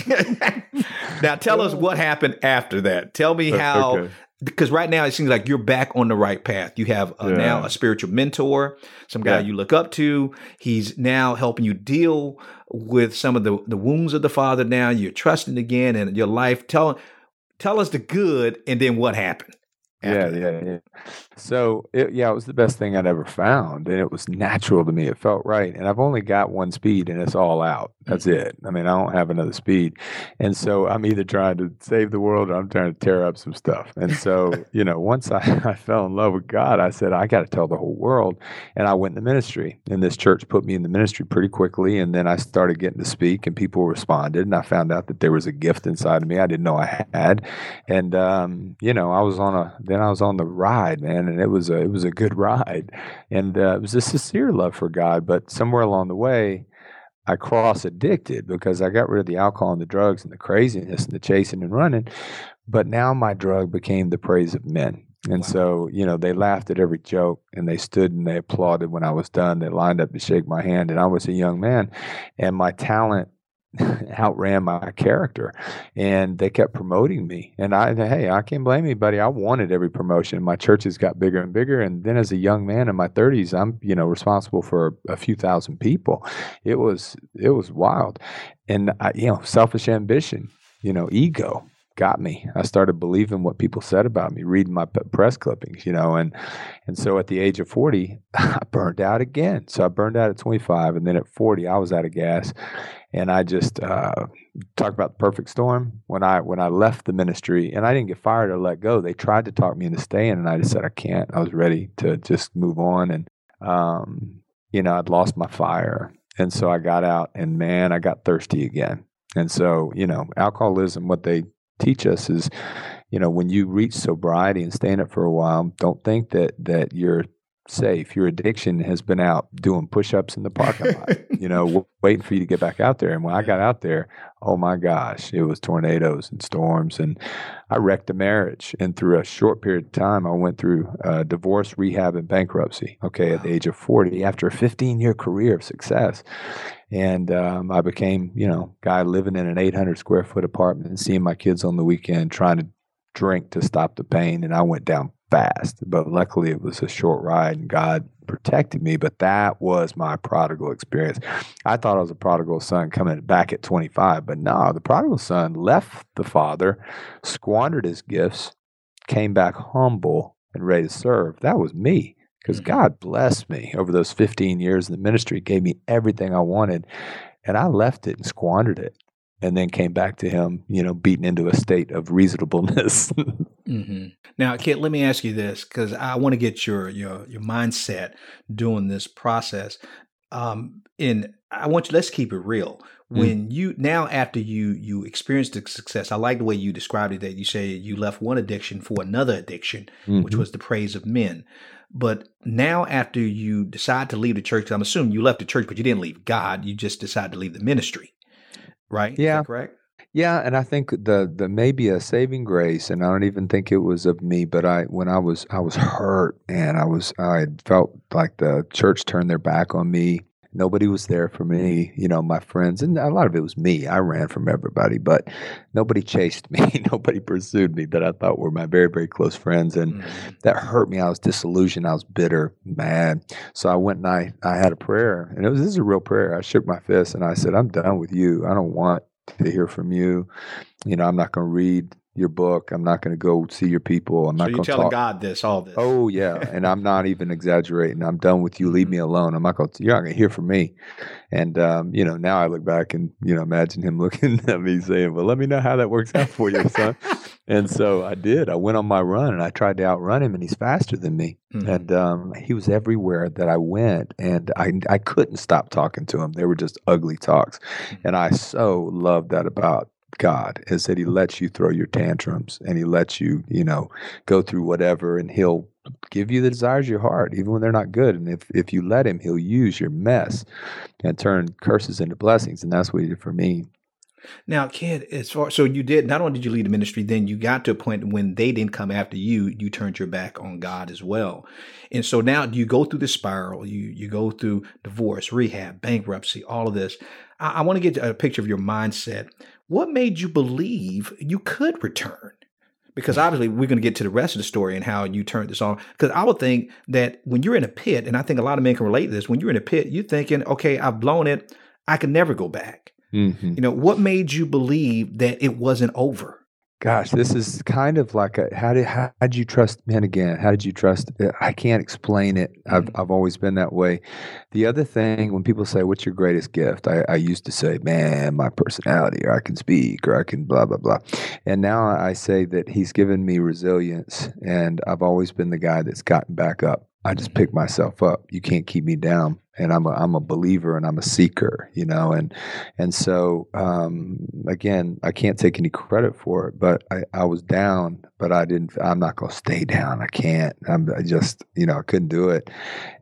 Now tell us what happened after that. Tell me how. Okay. Because right now it seems like you're back on the right path. You have uh, yeah. now a spiritual mentor, some guy yeah. you look up to. He's now helping you deal with some of the, the wounds of the father. Now you're trusting again in your life. Tell tell us the good, and then what happened. Yeah, yeah, yeah. So, it, yeah, it was the best thing I'd ever found, and it was natural to me. It felt right, and I've only got one speed, and it's all out. That's it. I mean, I don't have another speed, and so I'm either trying to save the world or I'm trying to tear up some stuff. And so, you know, once I, I fell in love with God, I said, I got to tell the whole world, and I went in the ministry, and this church put me in the ministry pretty quickly, and then I started getting to speak, and people responded, and I found out that there was a gift inside of me I didn't know I had, and, um, you know, I was on a, then I was on the ride, man, and it was a, it was a good ride, and uh, it was a sincere love for God, but somewhere along the way, I cross addicted because I got rid of the alcohol and the drugs and the craziness and the chasing and running, but now my drug became the praise of men. And wow. so, you know, they laughed at every joke, and they stood and they applauded when I was done. They lined up to shake my hand, and I was a young man, and my talent outran my character, and they kept promoting me. And I, hey, I can't blame anybody. I wanted every promotion. My churches got bigger and bigger. And then as a young man in my thirties, I'm, you know, responsible for a few thousand people. It was, it was wild. And I, you know, selfish ambition, you know, ego got me. I started believing what people said about me, reading my press clippings, you know, and and so at the age of forty, I burned out again. So I burned out at twenty-five, and then at forty, I was out of gas. And I just uh, talk about the perfect storm. When I when I left the ministry, and I didn't get fired or let go, they tried to talk me into staying, and I just said I can't. I was ready to just move on, and um, you know, I'd lost my fire, and so I got out, and man, I got thirsty again. And so, you know, alcoholism, what they teach us is, you know, when you reach sobriety and stay in it for a while, don't think that that you're safe. Your addiction has been out doing push-ups in the parking lot, you know, w- waiting for you to get back out there. And when I got out there, oh my gosh, it was tornadoes and storms, and I wrecked a marriage. And through a short period of time, I went through uh, divorce, rehab, and bankruptcy. Okay, wow. At the age of forty, after a fifteen-year career of success. And um, I became, you know, guy living in an eight hundred square foot apartment and seeing my kids on the weekend, trying to drink to stop the pain. And I went down fast, but luckily it was a short ride, and God protected me. But that was my prodigal experience. I thought I was a prodigal son coming back at twenty-five, but no, the prodigal son left the father, squandered his gifts, came back humble and ready to serve. That was me. Because God blessed me over those fifteen years in the ministry, gave me everything I wanted, and I left it and squandered it, and then came back to Him, you know, beaten into a state of reasonableness. Mm-hmm. Now, Kit, let me ask you this, because I want to get your your your mindset doing this process. Um, and I want you. Let's keep it real. When mm. you now after you you experienced the success, I like the way you described it. That you say you left one addiction for another addiction, mm-hmm. which was the praise of men. But now after you decide to leave the church, I'm assuming you left the church, but you didn't leave God. You just decided to leave the ministry, right? Yeah. Is that correct? Yeah, and I think the the maybe a saving grace, and I don't even think it was of me, but I when I was I was hurt, and I was I felt like the church turned their back on me. Nobody was there for me, you know, my friends, and a lot of it was me. I ran from everybody, but nobody chased me. Nobody pursued me that I thought were my very, very close friends, and mm-hmm. that hurt me. I was disillusioned. I was bitter, mad. So I went and I, I had a prayer, and it was this is a real prayer. I shook my fist and I said, I'm done with you. I don't want to hear from you. You know, I'm not going to read your book. I'm not going to go see your people. I'm so not going to talk. You're telling God this, all this. Oh, yeah. And I'm not even exaggerating. I'm done with you. Leave me alone. I'm not going to, you're not going to hear from me. And, um, you know, now I look back and, you know, imagine him looking at me saying, well, let me know how that works out for you, son. And so I did. I went on my run, and I tried to outrun him, and he's faster than me. Mm-hmm. And um, he was everywhere that I went, and I I couldn't stop talking to him. They were just ugly talks. Mm-hmm. And I so loved that about God, is that he lets you throw your tantrums and he lets you, you know, go through whatever, and he'll give you the desires of your heart, even when they're not good. And if, if you let him, he'll use your mess and turn curses into blessings. And that's what he did for me. Now, kid, as far so you did not only did you lead the ministry, then you got to a point when they didn't come after you, you turned your back on God as well. And so now you go through the spiral, you you go through divorce, rehab, bankruptcy, all of this. I, I want to get a picture of your mindset. What made you believe you could return? Because obviously we're going to get to the rest of the story and how you turned this on. Because I would think that when you're in a pit, and I think a lot of men can relate to this, when you're in a pit, you're thinking, okay, I've blown it. I can never go back. Mm-hmm. You know, what made you believe that it wasn't over? Gosh, this is kind of like a, how did how did you trust men again? How did you trust? I can't explain it. Mm-hmm. I've I've always been that way. The other thing, when people say, "What's your greatest gift?" I, I used to say, "Man, my personality, or I can speak, or I can blah blah blah," and now I say that he's given me resilience, and I've always been the guy that's gotten back up. I just pick myself up. You can't keep me down. And I'm a, I'm a believer and I'm a seeker, you know, and, and so, um, again, I can't take any credit for it, but I, I was down, but I didn't, I'm not going to stay down. I can't, I'm I just, you know, I couldn't do it.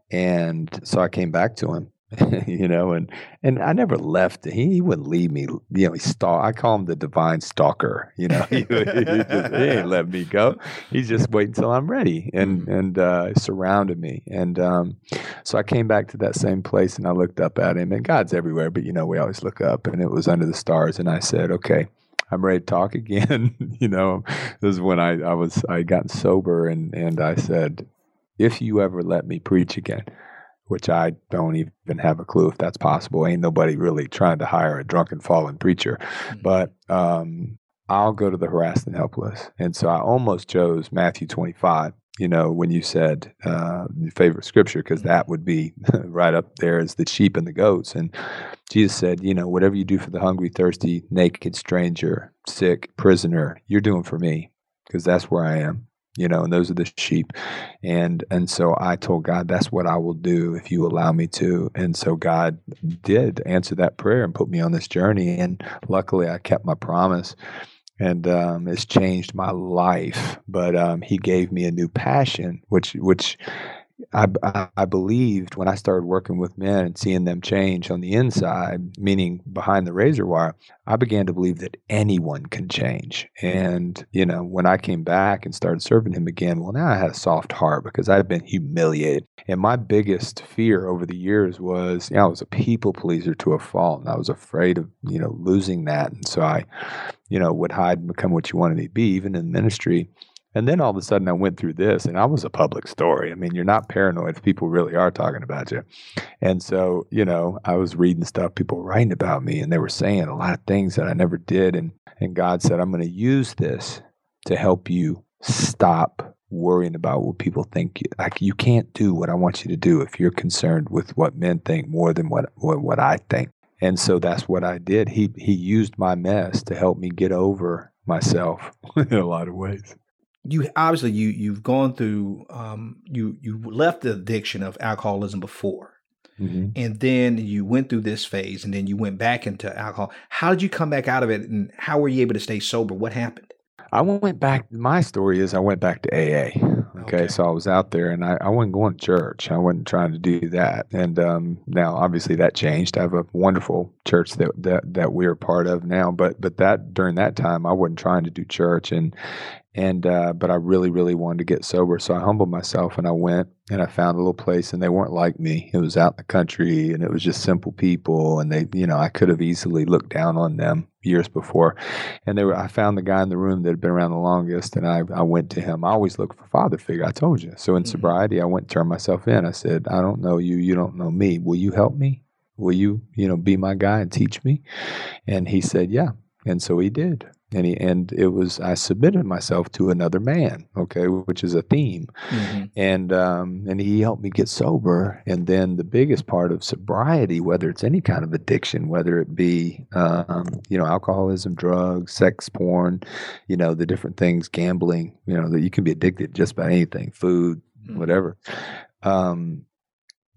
And so I came back to him. you know, and and I never left. He, he wouldn't leave me. You know, he stalk. I call him the divine stalker. You know, he, he, just, he ain't let me go. He's just waiting until I'm ready, and and uh, surrounded me. And um, so I came back to that same place, and I looked up at him. And God's everywhere, but you know, we always look up, and it was under the stars. And I said, okay, I'm ready to talk again. you know, this is when I I was I had gotten sober, and and I said, if you ever let me preach again, which I don't even have a clue if that's possible. Ain't nobody really trying to hire a drunken fallen preacher. Mm-hmm. But um, I'll go to the harassed and helpless. And so I almost chose Matthew twenty-five, you know, when you said uh, your favorite scripture, because that would be right up there as the sheep and the goats. And Jesus said, you know, whatever you do for the hungry, thirsty, naked, stranger, sick, prisoner, you're doing for me, because that's where I am. You know, and those are the sheep. And and so I told God, that's what I will do if you allow me to. And so God did answer that prayer and put me on this journey. And luckily I kept my promise. And um, it's changed my life. But um, he gave me a new passion, which which I, I, I believed when I started working with men and seeing them change on the inside, meaning behind the razor wire, I began to believe that anyone can change. And, you know, when I came back and started serving him again, well, now I had a soft heart because I'd been humiliated. And my biggest fear over the years was, you know, I was a people pleaser to a fault. And I was afraid of, you know, losing that. And so I, you know, would hide and become what you wanted me to be, even in ministry. And then all of a sudden I went through this, and I was a public story. I mean, you're not paranoid if people really are talking about you. And so, you know, I was reading stuff, people were writing about me, and they were saying a lot of things that I never did. And, and God said, I'm going to use this to help you stop worrying about what people think. Like, you can't do what I want you to do if you're concerned with what men think more than what, what, what I think. And so that's what I did. He, he used my mess to help me get over myself in a lot of ways. You obviously you you've gone through um, you you left the addiction of alcoholism before, mm-hmm. and then you went through this phase, and then you went back into alcohol. How did you come back out of it, and how were you able to stay sober? What happened? I went back. My story is I went back to A A. Okay, okay. So I was out there, and I, I wasn't going to church. I wasn't trying to do that. And um, now, obviously, that changed. I have a wonderful church that that that we're part of now. But but that during that time, I wasn't trying to do church, and and uh, but I really really wanted to get sober. So I humbled myself, and I went and I found a little place, and they weren't like me. It was out in the country, and it was just simple people, and they, you know, I could have easily looked down on them years before. And they were, I found the guy in the room that had been around the longest, and I, I went to him. I always look for father figure. I told you. So in mm-hmm. sobriety, I went and turned myself in. I said, I don't know you. You don't know me. Will you help me? Will you, you know, be my guy and teach me? And he said, yeah. And so he did. And he, and it was, I submitted myself to another man, okay, which is a theme. Mm-hmm. And, um, and he helped me get sober. And then the biggest part of sobriety, whether it's any kind of addiction, whether it be, um, you know, alcoholism, drugs, sex, porn, you know, the different things, gambling, you know, that you can be addicted to just about anything, food, mm-hmm. whatever. Um,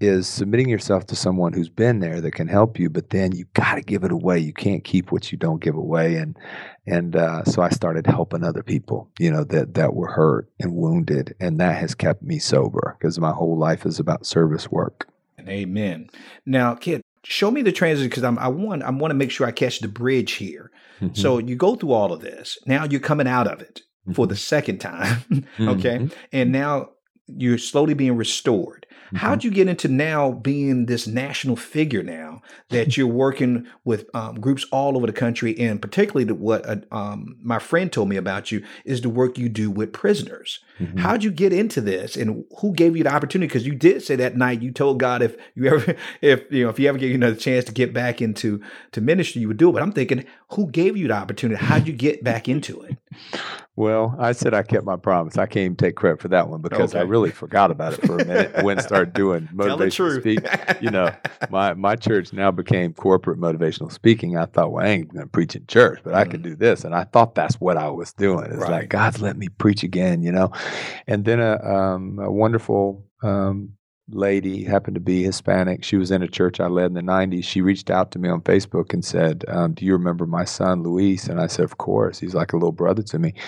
is submitting yourself to someone who's been there that can help you, but then you got to give it away. You can't keep what you don't give away. And and uh, so I started helping other people, you know, that that were hurt and wounded, and that has kept me sober because my whole life is about service work. Amen. Now, Kit, show me the transition because I'm I want I want to make sure I catch the bridge here. Mm-hmm. So you go through all of this. Now you're coming out of it mm-hmm. for the second time, okay, mm-hmm. and now you're slowly being restored. How'd you get into now being this national figure now that you're working with um, groups all over the country, and particularly the, what uh, um, my friend told me about you is the work you do with prisoners. Mm-hmm. How'd you get into this, and who gave you the opportunity? Because you did say that night you told God if you ever, if you know, if you ever get you another chance to get back into to ministry, you would do it. But I'm thinking, who gave you the opportunity? How'd you get back into it? Well, I said I kept my promise. I can't even take credit for that one because okay. I really forgot about it for a minute. I went and started doing motivational speaking. You know, my, my church now became corporate motivational speaking. I thought, well, I ain't going to preach in church, but mm. I can do this. And I thought that's what I was doing. It's right. like, God's let me preach again, you know. And then a, um, a wonderful um, lady, happened to be Hispanic. She was in a church I led in the nineties. She reached out to me on Facebook and said, um, do you remember my son, Luis? And I said, of course. He's like a little brother to me.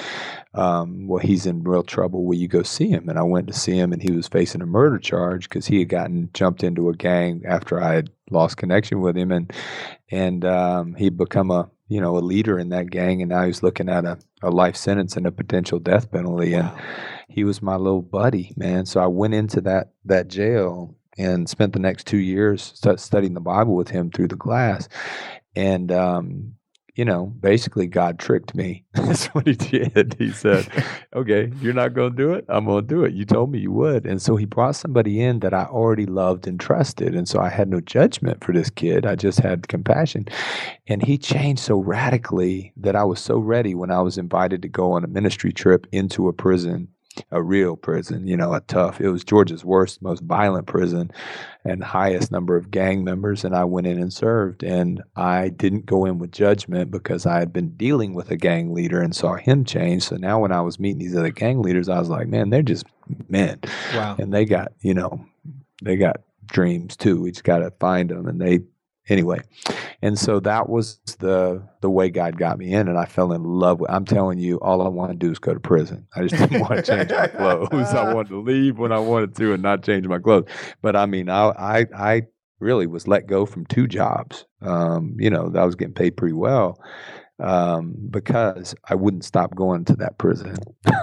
Um, well, he's in real trouble. Will you go see him? And I went to see him, and he was facing a murder charge because he had gotten jumped into a gang after I had lost connection with him. And, and um, he'd become a, you know, a leader in that gang. And now he's looking at a, a life sentence and a potential death penalty. Wow. And he was my little buddy, man. So I went into that that jail and spent the next two years st- studying the Bible with him through the glass. And, um, you know, basically God tricked me. That's what he did. He said, okay, you're not going to do it. I'm going to do it. You told me you would. And so he brought somebody in that I already loved and trusted. And so I had no judgment for this kid. I just had compassion. And he changed so radically that I was so ready when I was invited to go on a ministry trip into a prison, a real prison, you know, a tough, it was Georgia's worst, most violent prison and highest number of gang members. And I went in and served, and I didn't go in with judgment because I had been dealing with a gang leader and saw him change. So now when I was meeting these other gang leaders, I was like, man, they're just men. Wow. And they got, you know, they got dreams too. We just got to find them. And they, anyway. And so that was the the way God got me in, and I fell in love with. I'm telling you, all I want to do is go to prison. I just didn't want to change my clothes. I wanted to leave when I wanted to and not change my clothes. But I mean, I I, I really was let go from two jobs. Um, you know, I was getting paid pretty well um, because I wouldn't stop going to that prison.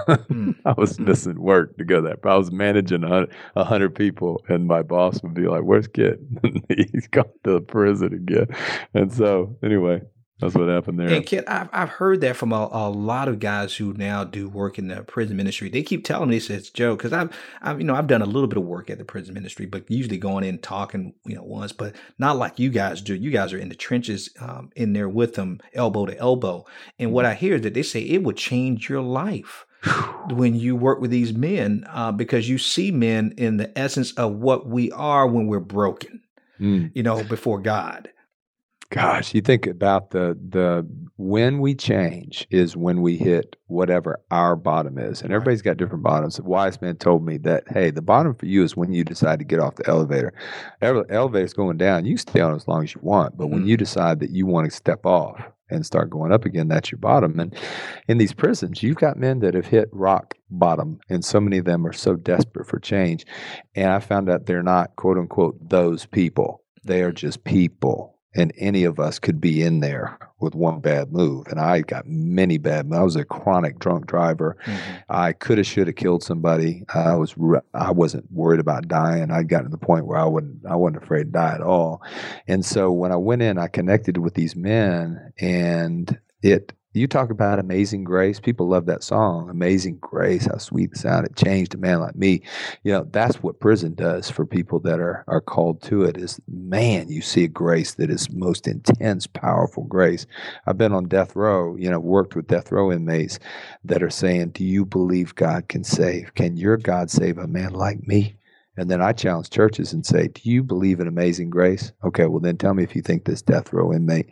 I was missing work to go there. I was managing a hundred people, and my boss would be like, "Where's Kit?" He's gone to the prison again. And so, anyway, that's what happened there. And Kit, I've I've heard that from a, a lot of guys who now do work in the prison ministry. They keep telling me, "It's Joe," because I've I've you know I've done a little bit of work at the prison ministry, but usually going in talking you know once, but not like you guys do. You guys are in the trenches, um, in there with them, elbow to elbow. And what I hear is that they say it would change your life when you work with these men, uh, because you see men in the essence of what we are when we're broken, mm. you know, before God. Gosh, you think about the the when we change is when we hit whatever our bottom is. And everybody's got different bottoms. A wise man told me that, hey, the bottom for you is when you decide to get off the elevator. The elevator's going down. You can stay on as long as you want. But mm-hmm. when you decide that you want to step off and start going up again, that's your bottom. And in these prisons, you've got men that have hit rock bottom, and so many of them are so desperate for change. And I found out they're not, quote unquote, those people. They are just people. And any of us could be in there with one bad move. And I got many bad moves. I was a chronic drunk driver. Mm-hmm. I could have, should have killed somebody. I was, I wasn't worried about dying. I'd gotten to the point where I wouldn't, I wasn't afraid to die at all. And so when I went in, I connected with these men, and it, you talk about Amazing Grace. People love that song, Amazing Grace, how sweet the sound. It changed a man like me. You know, that's what prison does for people that are, are called to it is, man, you see a grace that is most intense, powerful grace. I've been on death row, you know, worked with death row inmates that are saying, do you believe God can save? Can your God save a man like me? And then I challenge churches and say, do you believe in Amazing Grace? Okay, well then tell me if you think this death row inmate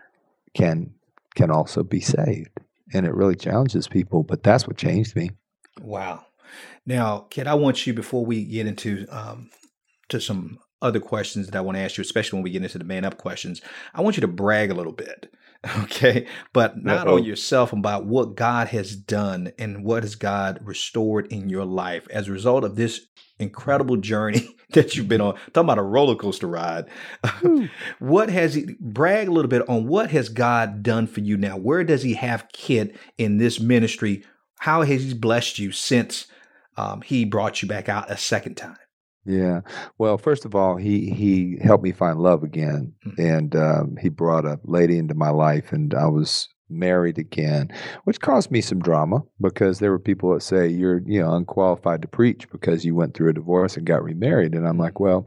can can also be saved. And it really challenges people, but that's what changed me. Wow. Now, Kit, I want you, before we get into um, to some other questions that I want to ask you, especially when we get into the man up questions. I want you to brag a little bit, okay? But not Uh-oh. on yourself, about what God has done and what has God restored in your life as a result of this incredible journey that you've been on. Talking about a roller coaster ride. What has he, brag a little bit on what has God done for you now? Where does he have Kit in this ministry? How has he blessed you since um, he brought you back out a second time? Yeah. Well, first of all, he he helped me find love again, Mm-hmm. and um, he brought a lady into my life, and I was married again, which caused me some drama because there were people that say you're you know unqualified to preach because you went through a divorce and got remarried, and I'm like, well,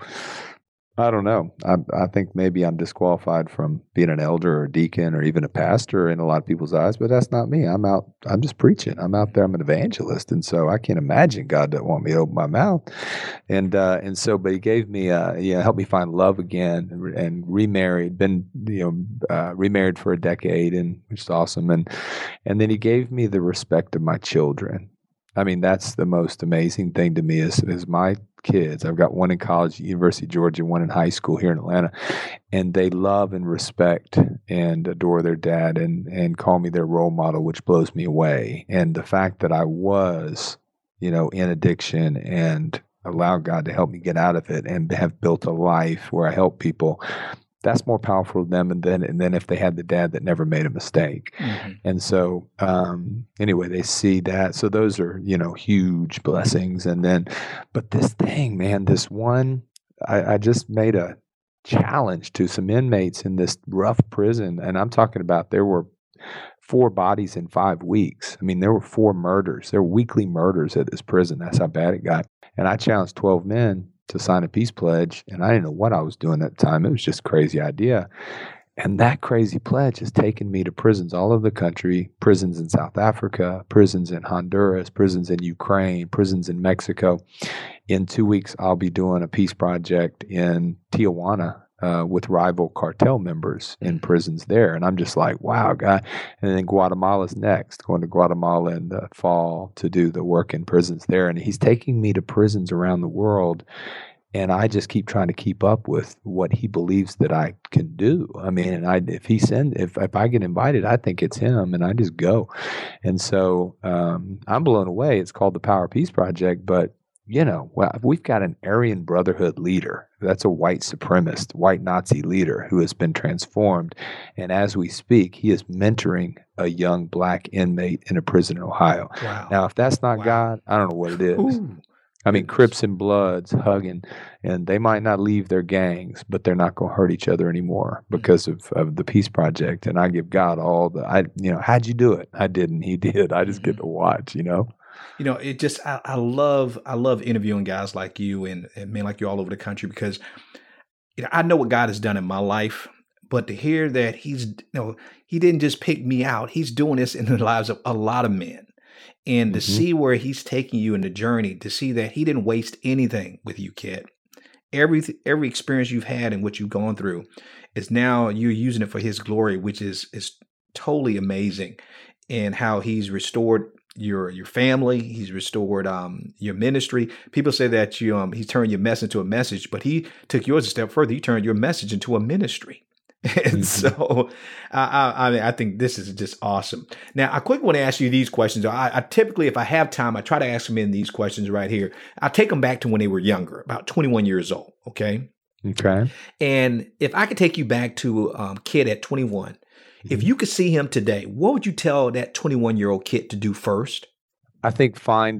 I don't know. I I think maybe I'm disqualified from being an elder or a deacon or even a pastor in a lot of people's eyes, but that's not me. I'm out. I'm just preaching. I'm out there. I'm an evangelist, and so I can't imagine God doesn't want me to open my mouth. And uh, and so, but He gave me, uh, yeah, helped me find love again, and, and remarried. Been you know uh, remarried for a decade, and which is awesome. And and then He gave me the respect of my children. I mean, that's the most amazing thing to me is, is my kids. I've got one in college at University of Georgia, one in high school here in Atlanta, and they love and respect and adore their dad and, and call me their role model, which blows me away. And the fact that I was, you know, in addiction and allowed God to help me get out of it and have built a life where I help people, that's more powerful to them and then and then if they had the dad that never made a mistake. Mm-hmm. And so um, anyway, they see that. So those are, you know, huge blessings. And then, but this thing, man, this one, I, I just made a challenge to some inmates in this rough prison. And I'm talking about there were four bodies in five weeks. I mean, there were four murders. There were weekly murders at this prison. That's how bad it got. And I challenged twelve men to sign a peace pledge, and I didn't know what I was doing at the time. It was just a crazy idea. And that crazy pledge has taken me to prisons all over the country, prisons in South Africa, prisons in Honduras, prisons in Ukraine, prisons in Mexico. In two weeks, I'll be doing a peace project in Tijuana uh, with rival cartel members in prisons there. And I'm just like, wow, God. And then Guatemala's next, going to Guatemala in the fall to do the work in prisons there. And he's taking me to prisons around the world. And I just keep trying to keep up with what he believes that I can do. I mean, and I, if he send, if, if I get invited, I think it's him and I just go. And so um, I'm blown away. It's called the Power Peace Project, but you know, well, we've got an Aryan Brotherhood leader. That's a white supremacist, white Nazi leader who has been transformed. And as we speak, he is mentoring a young black inmate in a prison in Ohio. Wow. Now, if that's not wow. God, I don't know what it is. Ooh. I mean, Crips and Bloods hugging, and they might not leave their gangs, but they're not going to hurt each other anymore because of, of the Peace Project. And I give God all the, I, you know, how'd you do it? I didn't. He did. I just mm-hmm. get to watch, you know? You know, it just, I, I love, I love interviewing guys like you and, and men like you all over the country because, you know, I know what God has done in my life, but to hear that he's, you know, he didn't just pick me out. He's doing this in the lives of a lot of men. And to mm-hmm. see where he's taking you in the journey, to see that he didn't waste anything with you, Kit. Every, every experience you've had and what you've gone through is now you're using it for his glory, which is, is totally amazing. And how he's restored your your family, he's restored um, your ministry. People say that you um, he turned your mess into a message, but he took yours a step further. He turned your message into a ministry. And mm-hmm. so I, I, I mean, I think this is just awesome. Now, I quickly want to ask you these questions. I, I typically, if I have time, I try to ask them in these questions right here. I take them back to when they were younger, about twenty-one years old. Okay. Okay. And if I could take you back to um, Kit at twenty-one, mm-hmm. if you could see him today, what would you tell that twenty-one-year-old Kit to do first? I think find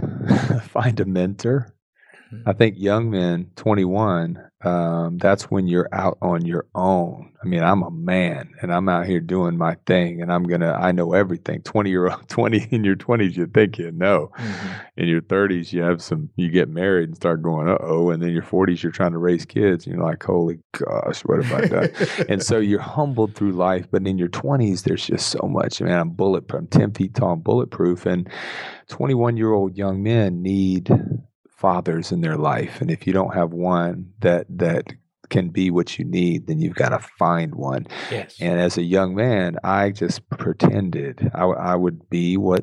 a find a mentor. I think young men, twenty-one, um, that's when you're out on your own. I mean, I'm a man and I'm out here doing my thing and I'm going to, I know everything. twenty year old, twenty in your twenties, you think you know. Mm-hmm. In your thirties, you have some, you get married and start going, uh-oh. And then your forties, you're trying to raise kids. And you're like, holy gosh, what have I done? And so you're humbled through life. But in your twenties, there's just so much. Man, I'm bulletproof. I'm ten feet tall and bulletproof. And twenty-one year old young men need fathers in their life. And if you don't have one that that can be what you need, then you've got to find one. Yes. And as a young man, I just pretended I, I would be what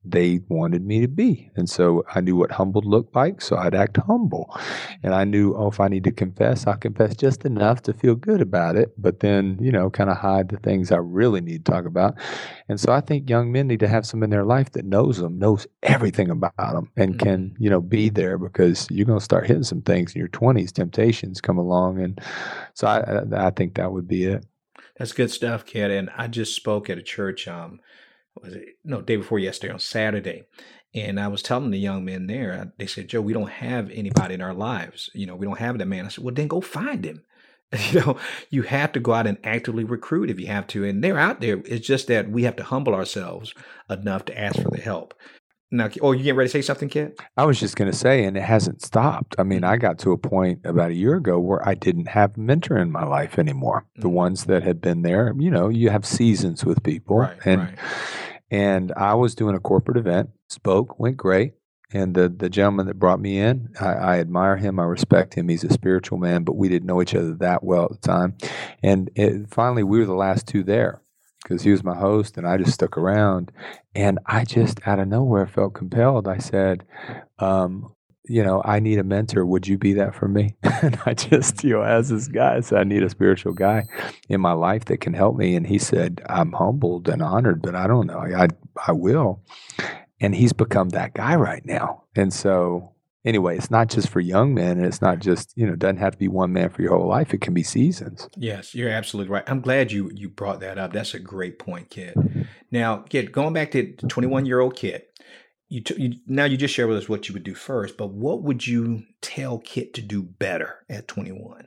they wanted me to be. And so I knew what humbled looked like, so I'd act humble. And I knew, oh, if I need to confess, I'll confess just enough to feel good about it, but then, you know, kind of hide the things I really need to talk about. And so I think young men need to have someone in their life that knows them, knows everything about them, and can, you know, be there, because you're going to start hitting some things in your twenties. Temptations come along. And so I, I think that would be it. That's good stuff, kid. And I just spoke at a church, um, was it, no, day before yesterday on Saturday. And I was telling the young men there, they said, Joe, we don't have anybody in our lives. You know, we don't have that man. I said, well, then go find him. You know, you have to go out and actively recruit if you have to. And they're out there. It's just that we have to humble ourselves enough to ask for the help. Now, oh, you getting ready to say something, kid? I was just going to say, and it hasn't stopped. I mean, I got to a point about a year ago where I didn't have a mentor in my life anymore. The mm-hmm. ones that had been there, you know, you have seasons with people. Right, and right. and I was doing a corporate event, spoke, went great. And the, the gentleman that brought me in, I, I admire him. I respect him. He's a spiritual man, but we didn't know each other that well at the time. And it, finally, we were the last two there because he was my host, and I just stuck around. And I just, out of nowhere, felt compelled. I said, um, you know, I need a mentor. Would you be that for me? And I just, you know, as this guy, I said, I need a spiritual guy in my life that can help me. And he said, I'm humbled and honored, but I don't know. I, I will. And he's become that guy right now. And so anyway, it's not just for young men, and it's not just, you know, it doesn't have to be one man for your whole life. It can be seasons. Yes, you're absolutely right. I'm glad you you brought that up. That's a great point, kid. Now, kid, going back to the twenty-one-year-old kid, you, t- you now you just shared with us what you would do first, but what would you tell Kit to do better at twenty-one?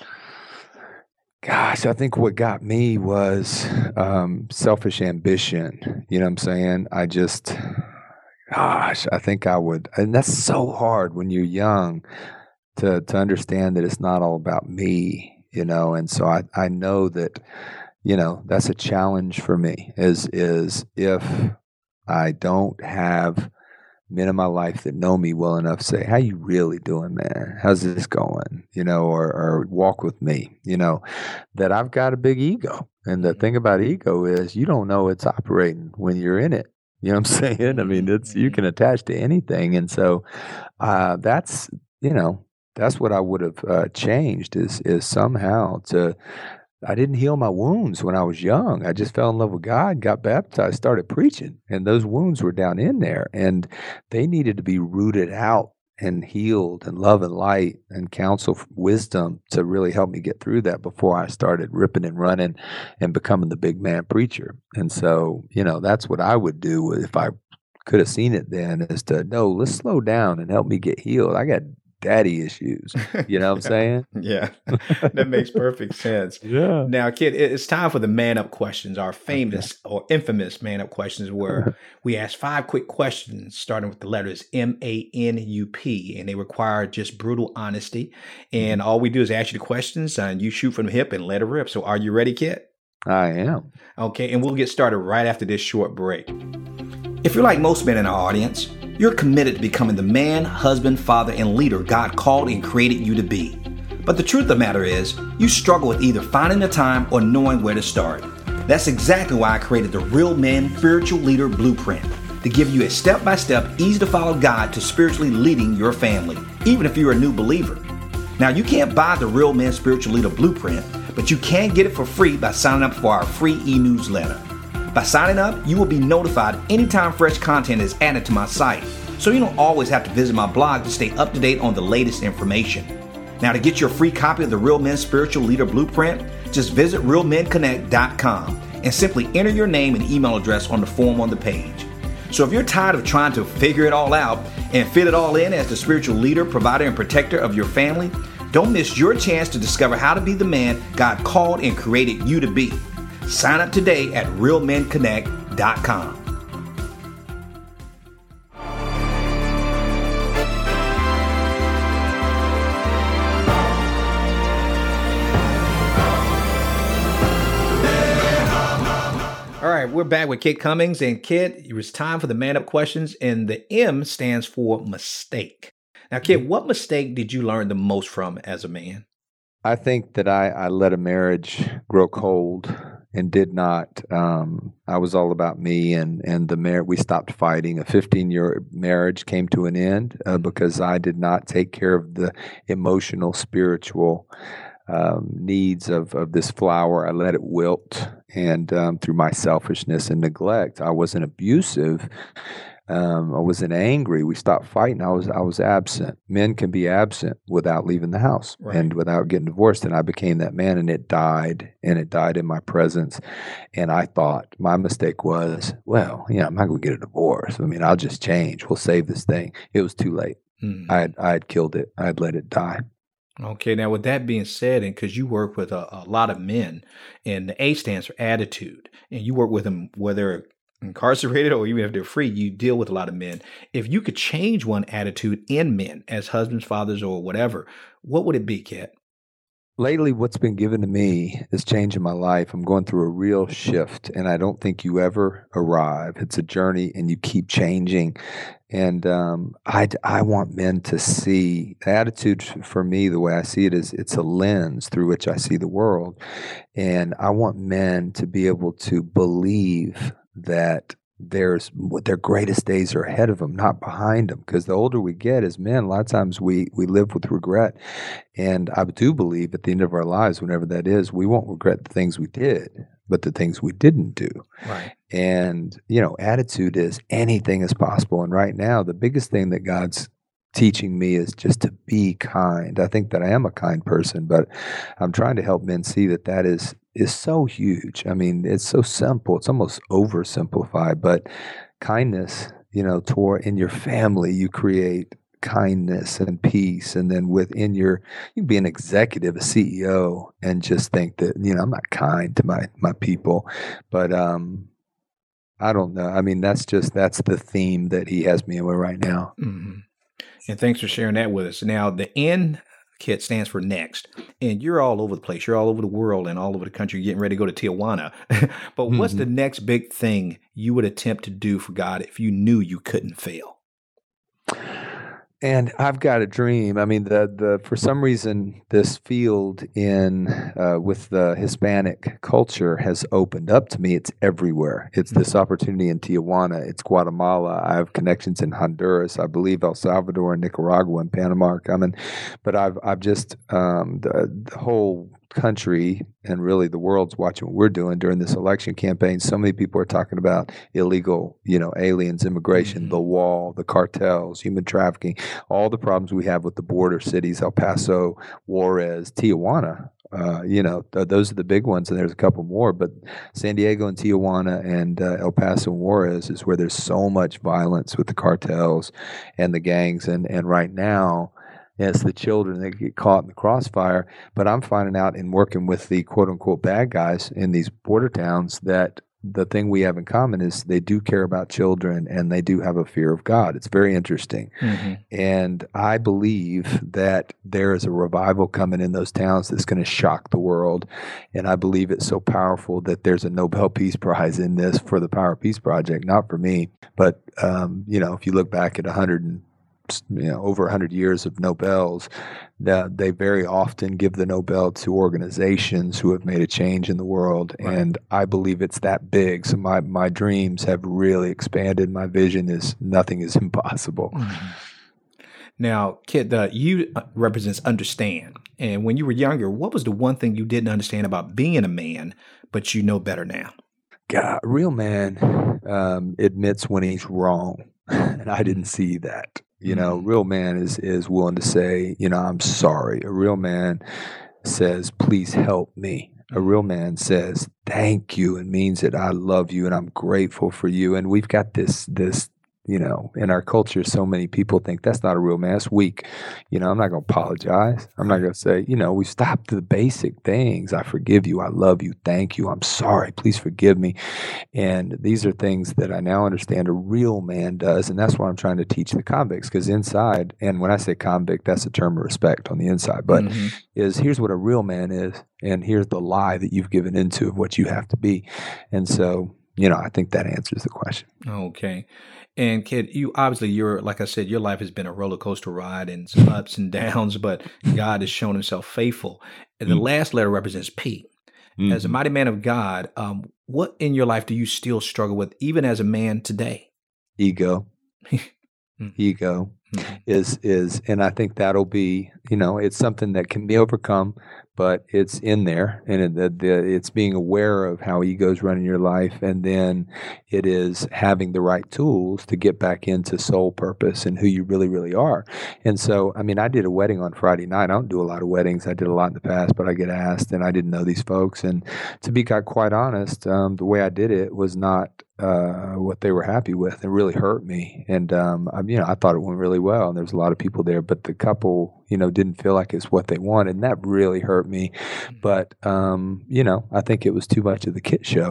Gosh, I think what got me was um, selfish ambition. You know what I'm saying? I just... Gosh, I think I would, and that's so hard when you're young to to understand that it's not all about me, you know. And so I, I know that, you know, that's a challenge for me. Is is if I don't have men in my life that know me well enough to say, "How you really doing, man? How's this going?" You know, or or walk with me, you know, that I've got a big ego, and the thing about ego is you don't know it's operating when you're in it. You know what I'm saying? I mean, it's you can attach to anything. And so uh, that's, you know, that's what I would have uh, changed is is somehow to, I didn't heal my wounds when I was young. I just fell in love with God, got baptized, started preaching. And those wounds were down in there. And they needed to be rooted out and healed and love and light and counsel, wisdom to really help me get through that before I started ripping and running and becoming the big man preacher. And so, you know, that's what I would do if I could have seen it then, is to, no, let's slow down and help me get healed. I got daddy issues. You know what I'm saying? Yeah, that makes perfect sense. Yeah. Now, kid, it's time for the man up questions, our famous okay. or infamous man up questions, where we ask five quick questions starting with the letters M A N U P, and they require just brutal honesty. And all we do is ask you the questions, and you shoot from the hip and let it rip. So, are you ready, kid? I am. Okay, and we'll get started right after this short break. If you're like most men in our audience, you're committed to becoming the man, husband, father, and leader God called and created you to be. But the truth of the matter is, you struggle with either finding the time or knowing where to start. That's exactly why I created the Real Men Spiritual Leader Blueprint, to give you a step-by-step, easy-to-follow guide to spiritually leading your family, even if you're a new believer. Now, you can't buy the Real Men Spiritual Leader Blueprint, but you can get it for free by signing up for our free e-newsletter. By signing up, you will be notified anytime fresh content is added to my site, so you don't always have to visit my blog to stay up to date on the latest information. Now, to get your free copy of the Real Men Spiritual Leader Blueprint, just visit real men connect dot com and simply enter your name and email address on the form on the page. So if you're tired of trying to figure it all out and fit it all in as the spiritual leader, provider, and protector of your family, don't miss your chance to discover how to be the man God called and created you to be. Sign up today at real men connect dot com. All right, we're back with Kit Cummings. And Kit, it was time for the man up questions, and the M stands for mistake. Now, Kit, what mistake did you learn the most from as a man? I think that I, I let a marriage grow cold and did not. Um, I was all about me, and and the mar- we stopped fighting. A fifteen year marriage came to an end uh, because I did not take care of the emotional, spiritual um, needs of of this flower. I let it wilt, and um, through my selfishness and neglect, I wasn't abusive. Um, I wasn't angry. We stopped fighting. I was I was absent. Men can be absent without leaving the house Right. and without getting divorced. And I became that man, and it died, and it died in my presence. And I thought my mistake was, well, you know, I'm not going to get a divorce. I mean, I'll just change. We'll save this thing. It was too late. Mm-hmm. I had I had killed it. I had let it die. Okay, now with that being said, and because you work with a, a lot of men, and the A stands for attitude, and you work with them whether incarcerated or even if they're free, you deal with a lot of men. If you could change one attitude in men as husbands, fathers, or whatever, what would it be, Kat? Lately, what's been given to me is changing my life. I'm going through a real shift, and I don't think you ever arrive. It's a journey, and you keep changing. And um, I, I want men to see the attitude for me, the way I see it is it's a lens through which I see the world. And I want men to be able to believe that there's what their greatest days are ahead of them, not behind them. Because the older we get as men, a lot of times we we live with regret. And I do believe at the end of our lives, whenever that is, we won't regret the things we did, but the things we didn't do. Right. And, you know, attitude is anything is possible. And right now, the biggest thing that God's teaching me is just to be kind. I think that I am a kind person, but I'm trying to help men see that that is is so huge. I mean, it's so simple. It's almost oversimplified, but kindness, you know, toward in your family, you create kindness and peace. And then within your, you can be an executive, a C E O, and just think that, you know, I'm not kind to my, my people, but, um, I don't know. I mean, that's just, that's the theme that he has me with right now. Mm-hmm. And thanks for sharing that with us. Now, the N, Kit, stands for next. And you're all over the place. You're all over the world and all over the country. You're getting ready to go to Tijuana. But mm-hmm. what's the next big thing you would attempt to do for God if you knew you couldn't fail? And I've got a dream. I mean, the the for some reason, this field in uh, with the Hispanic culture has opened up to me. It's everywhere. It's this opportunity in Tijuana. It's Guatemala. I have connections in Honduras. I believe El Salvador and Nicaragua and Panama are coming. But I've I've just um, the, the whole country and really the world's watching what we're doing during this election campaign. So many people are talking about illegal, you know, aliens, immigration, mm-hmm. the wall, the cartels, human trafficking, all the problems we have with the border cities, El Paso, Juarez, Tijuana. Uh, you know, th- those are the big ones, and there's a couple more. But San Diego and Tijuana and uh, El Paso and Juarez is where there's so much violence with the cartels and the gangs. And and right now, it's the children that get caught in the crossfire. But I'm finding out in working with the quote-unquote bad guys in these border towns that the thing we have in common is they do care about children and they do have a fear of God. It's very interesting. Mm-hmm. And I believe that there is a revival coming in those towns that's going to shock the world. And I believe it's so powerful that there's a Nobel Peace Prize in this for the Power Peace Project, not for me. But, um, you know, if you look back at one hundred and you know, over one hundred years of Nobels, that they very often give the Nobel to organizations who have made a change in the world. Right. And I believe it's that big. So my, my dreams have really expanded. My vision is nothing is impossible. Mm-hmm. Now, Kit, uh, you represents understand. And when you were younger, what was the one thing you didn't understand about being a man, but you know better now? God, a real man um, admits when he's wrong. And I didn't see that. You know, a real man is, is willing to say, you know, I'm sorry. A real man says, please help me. A real man says, thank you, and means that I love you and I'm grateful for you. And we've got this, this, you know, in our culture, so many people think that's not a real man. That's weak. You know, I'm not going to apologize. I'm not going to say, you know, we stopped the basic things. I forgive you. I love you. Thank you. I'm sorry. Please forgive me. And these are things that I now understand a real man does. And that's what I'm trying to teach the convicts, because inside, and when I say convict, that's a term of respect on the inside, but mm-hmm. is here's what a real man is. And here's the lie that you've given into of what you have to be. And so, you know, I think that answers the question. Okay. And Kit, you obviously, you're, like I said, your life has been a roller coaster ride and some ups and downs, but God has shown himself faithful. And the last letter represents P. Mm-hmm. As a mighty man of God, um, what in your life do you still struggle with, even as a man today? Ego. mm-hmm. Ego mm-hmm. is, is, and I think that'll be, you know, it's something that can be overcome, but it's in there, and it, the, the, it's being aware of how ego's running your life, and then it is having the right tools to get back into soul purpose and who you really, really are. And so, I mean, I did a wedding on Friday night. I don't do a lot of weddings. I did a lot in the past, but I get asked, and I didn't know these folks. And to be quite honest, um, the way I did it was not uh, what they were happy with. It really hurt me. And, um, I, you know, I thought it went really well, and there was a lot of people there, but the couple, you know, didn't feel like it's what they wanted, and that really hurt me. But, um, you know, I think it was too much of the kit show,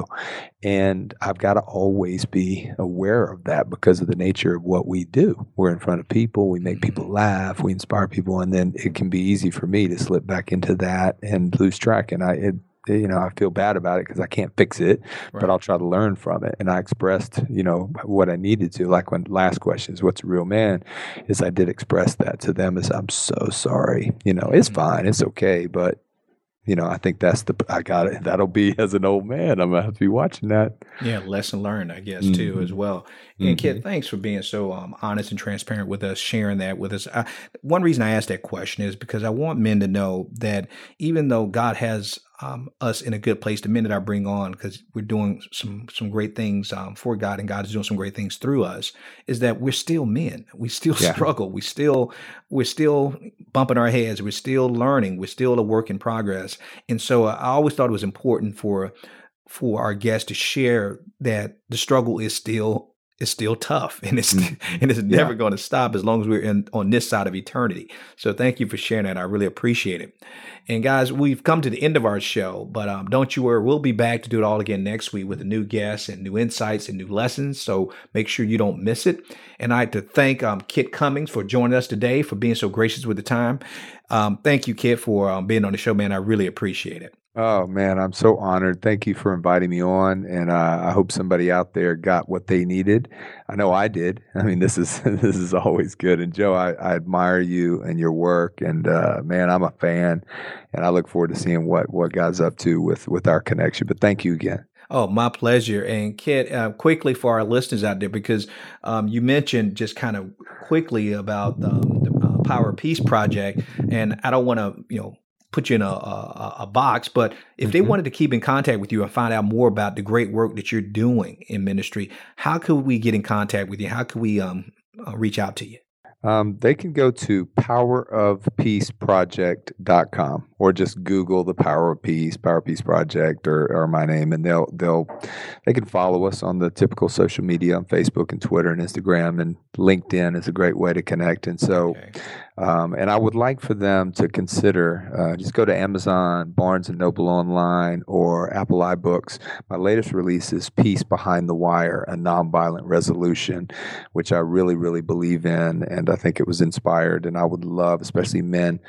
and I've got to always be aware of that because of the nature of what we do. We're in front of people, we make people laugh, we inspire people, and then it can be easy for me to slip back into that and lose track. And I, it, you know, I feel bad about it because I can't fix it, right. But I'll try to learn from it. And I expressed, you know, what I needed to. Like when last question is, what's a real man? Is I did express that to them as, I'm so sorry. You know, it's fine, it's okay, but you know, I think that's the, I got it. That'll be as an old man. I'm going to have to be watching that. Yeah. Lesson learned, I guess, mm-hmm. too, as well. And mm-hmm. Kit, thanks for being so um, honest and transparent with us, sharing that with us. I, one reason I asked that question is because I want men to know that even though God has um, us in a good place, the men that I bring on, because we're doing some some great things um, for God, and God is doing some great things through us, is that we're still men. We still yeah. struggle. We still we're still bumping our heads. We're still learning. We're still a work in progress. And so I always thought it was important for for our guests to share that the struggle is still is still tough, and it's mm-hmm. and it's never yeah. going to stop as long as we're in on this side of eternity. So thank you for sharing that. I really appreciate it. And guys, we've come to the end of our show, but um, don't you worry, we'll be back to do it all again next week with a new guest and new insights and new lessons. So make sure you don't miss it. And I'd like to thank um, Kit Cummings for joining us today, for being so gracious with the time. Um, thank you, Kit, for um, being on the show, man. I really appreciate it. Oh, man, I'm so honored. Thank you for inviting me on. And uh, I hope somebody out there got what they needed. I know I did. I mean, this is this is always good. And Joe, I, I admire you and your work. And, uh, man, I'm a fan. And I look forward to seeing what, what God's up to with, with our connection. But thank you again. Oh, my pleasure. And Kit, uh, quickly for our listeners out there, because um, you mentioned just kind of quickly about um, the uh, Power of Peace Project. And I don't want to, you know, put you in a, a, a box, but if mm-hmm. they wanted to keep in contact with you and find out more about the great work that you're doing in ministry, how could we get in contact with you? How could we um, uh, reach out to you? Um, they can go to power of peace project dot com or just Google the Power of Peace, Power of Peace Project, or, or my name, and they'll they'll they can follow us on the typical social media on Facebook and Twitter and Instagram, and LinkedIn is a great way to connect. And so, okay. um, and I would like for them to consider uh, just go to Amazon, Barnes and Noble online, or Apple iBooks. My latest release is Peace Behind the Wire: A Nonviolent Resolution, which I really really believe in, and I think it was inspired, and I would love, especially men,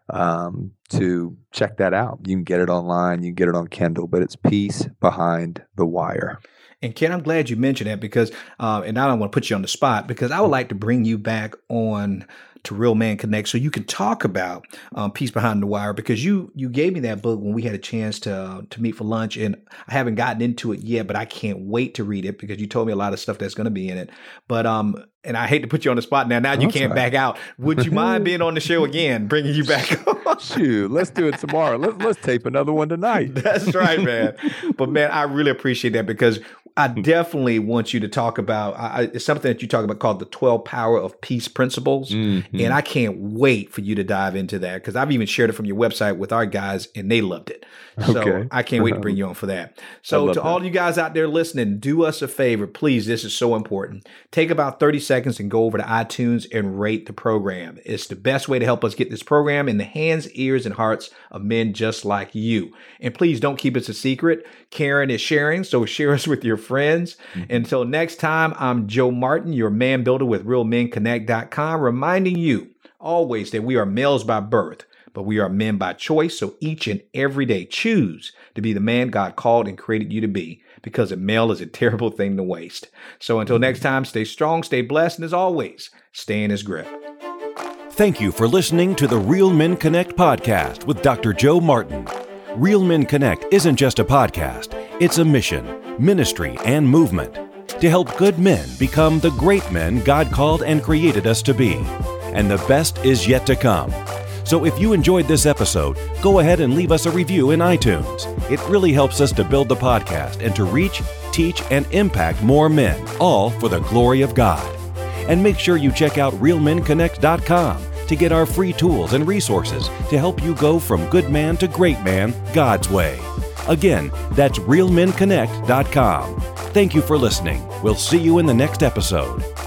um, to check that out. You can get it online, you can get it on Kindle, but it's Peace Behind the Wire. And Ken, I'm glad you mentioned that because, uh, and I don't want to put you on the spot, because I would like to bring you back on to Real Man Connect so you can talk about um, Peace Behind the Wire, because you you gave me that book when we had a chance to uh, to meet for lunch, and I haven't gotten into it yet, but I can't wait to read it because you told me a lot of stuff that's going to be in it. But um, and I hate to put you on the spot now. Now you can't back out. Would you mind being on the show again, bringing you back on? Shoot, let's do it tomorrow. Let's let's tape another one tonight. That's right, man. But man, I really appreciate that because I definitely want you to talk about, I, it's something that you talk about called the twelve Power of Peace Principles. Mm-hmm. And I can't wait for you to dive into that because I've even shared it from your website with our guys and they loved it. So okay. I can't wait to bring you on for that. So to that. All you guys out there listening, do us a favor, please. This is so important. Take about thirty seconds and go over to iTunes and rate the program. It's the best way to help us get this program in the hands, ears, and hearts of men just like you. And please don't keep it a secret. Karen is sharing, so share us with your friends. Mm-hmm. Until next time, I'm Joe Martin, your man builder with real men connect dot com, reminding you always that we are males by birth, but we are men by choice. So each and every day, choose to be the man God called and created you to be, because a male is a terrible thing to waste. So until next time, stay strong, stay blessed, and as always, stay in his grip. Thank you for listening to the Real Men Connect podcast with Doctor Joe Martin. Real Men Connect isn't just a podcast, it's a mission, ministry, and movement to help good men become the great men God called and created us to be. And the best is yet to come. So if you enjoyed this episode, go ahead and leave us a review in iTunes. It really helps us to build the podcast and to reach, teach, and impact more men, all for the glory of God. And make sure you check out real men connect dot com to get our free tools and resources to help you go from good man to great man God's way. Again, that's real men connect dot com. Thank you for listening. We'll see you in the next episode.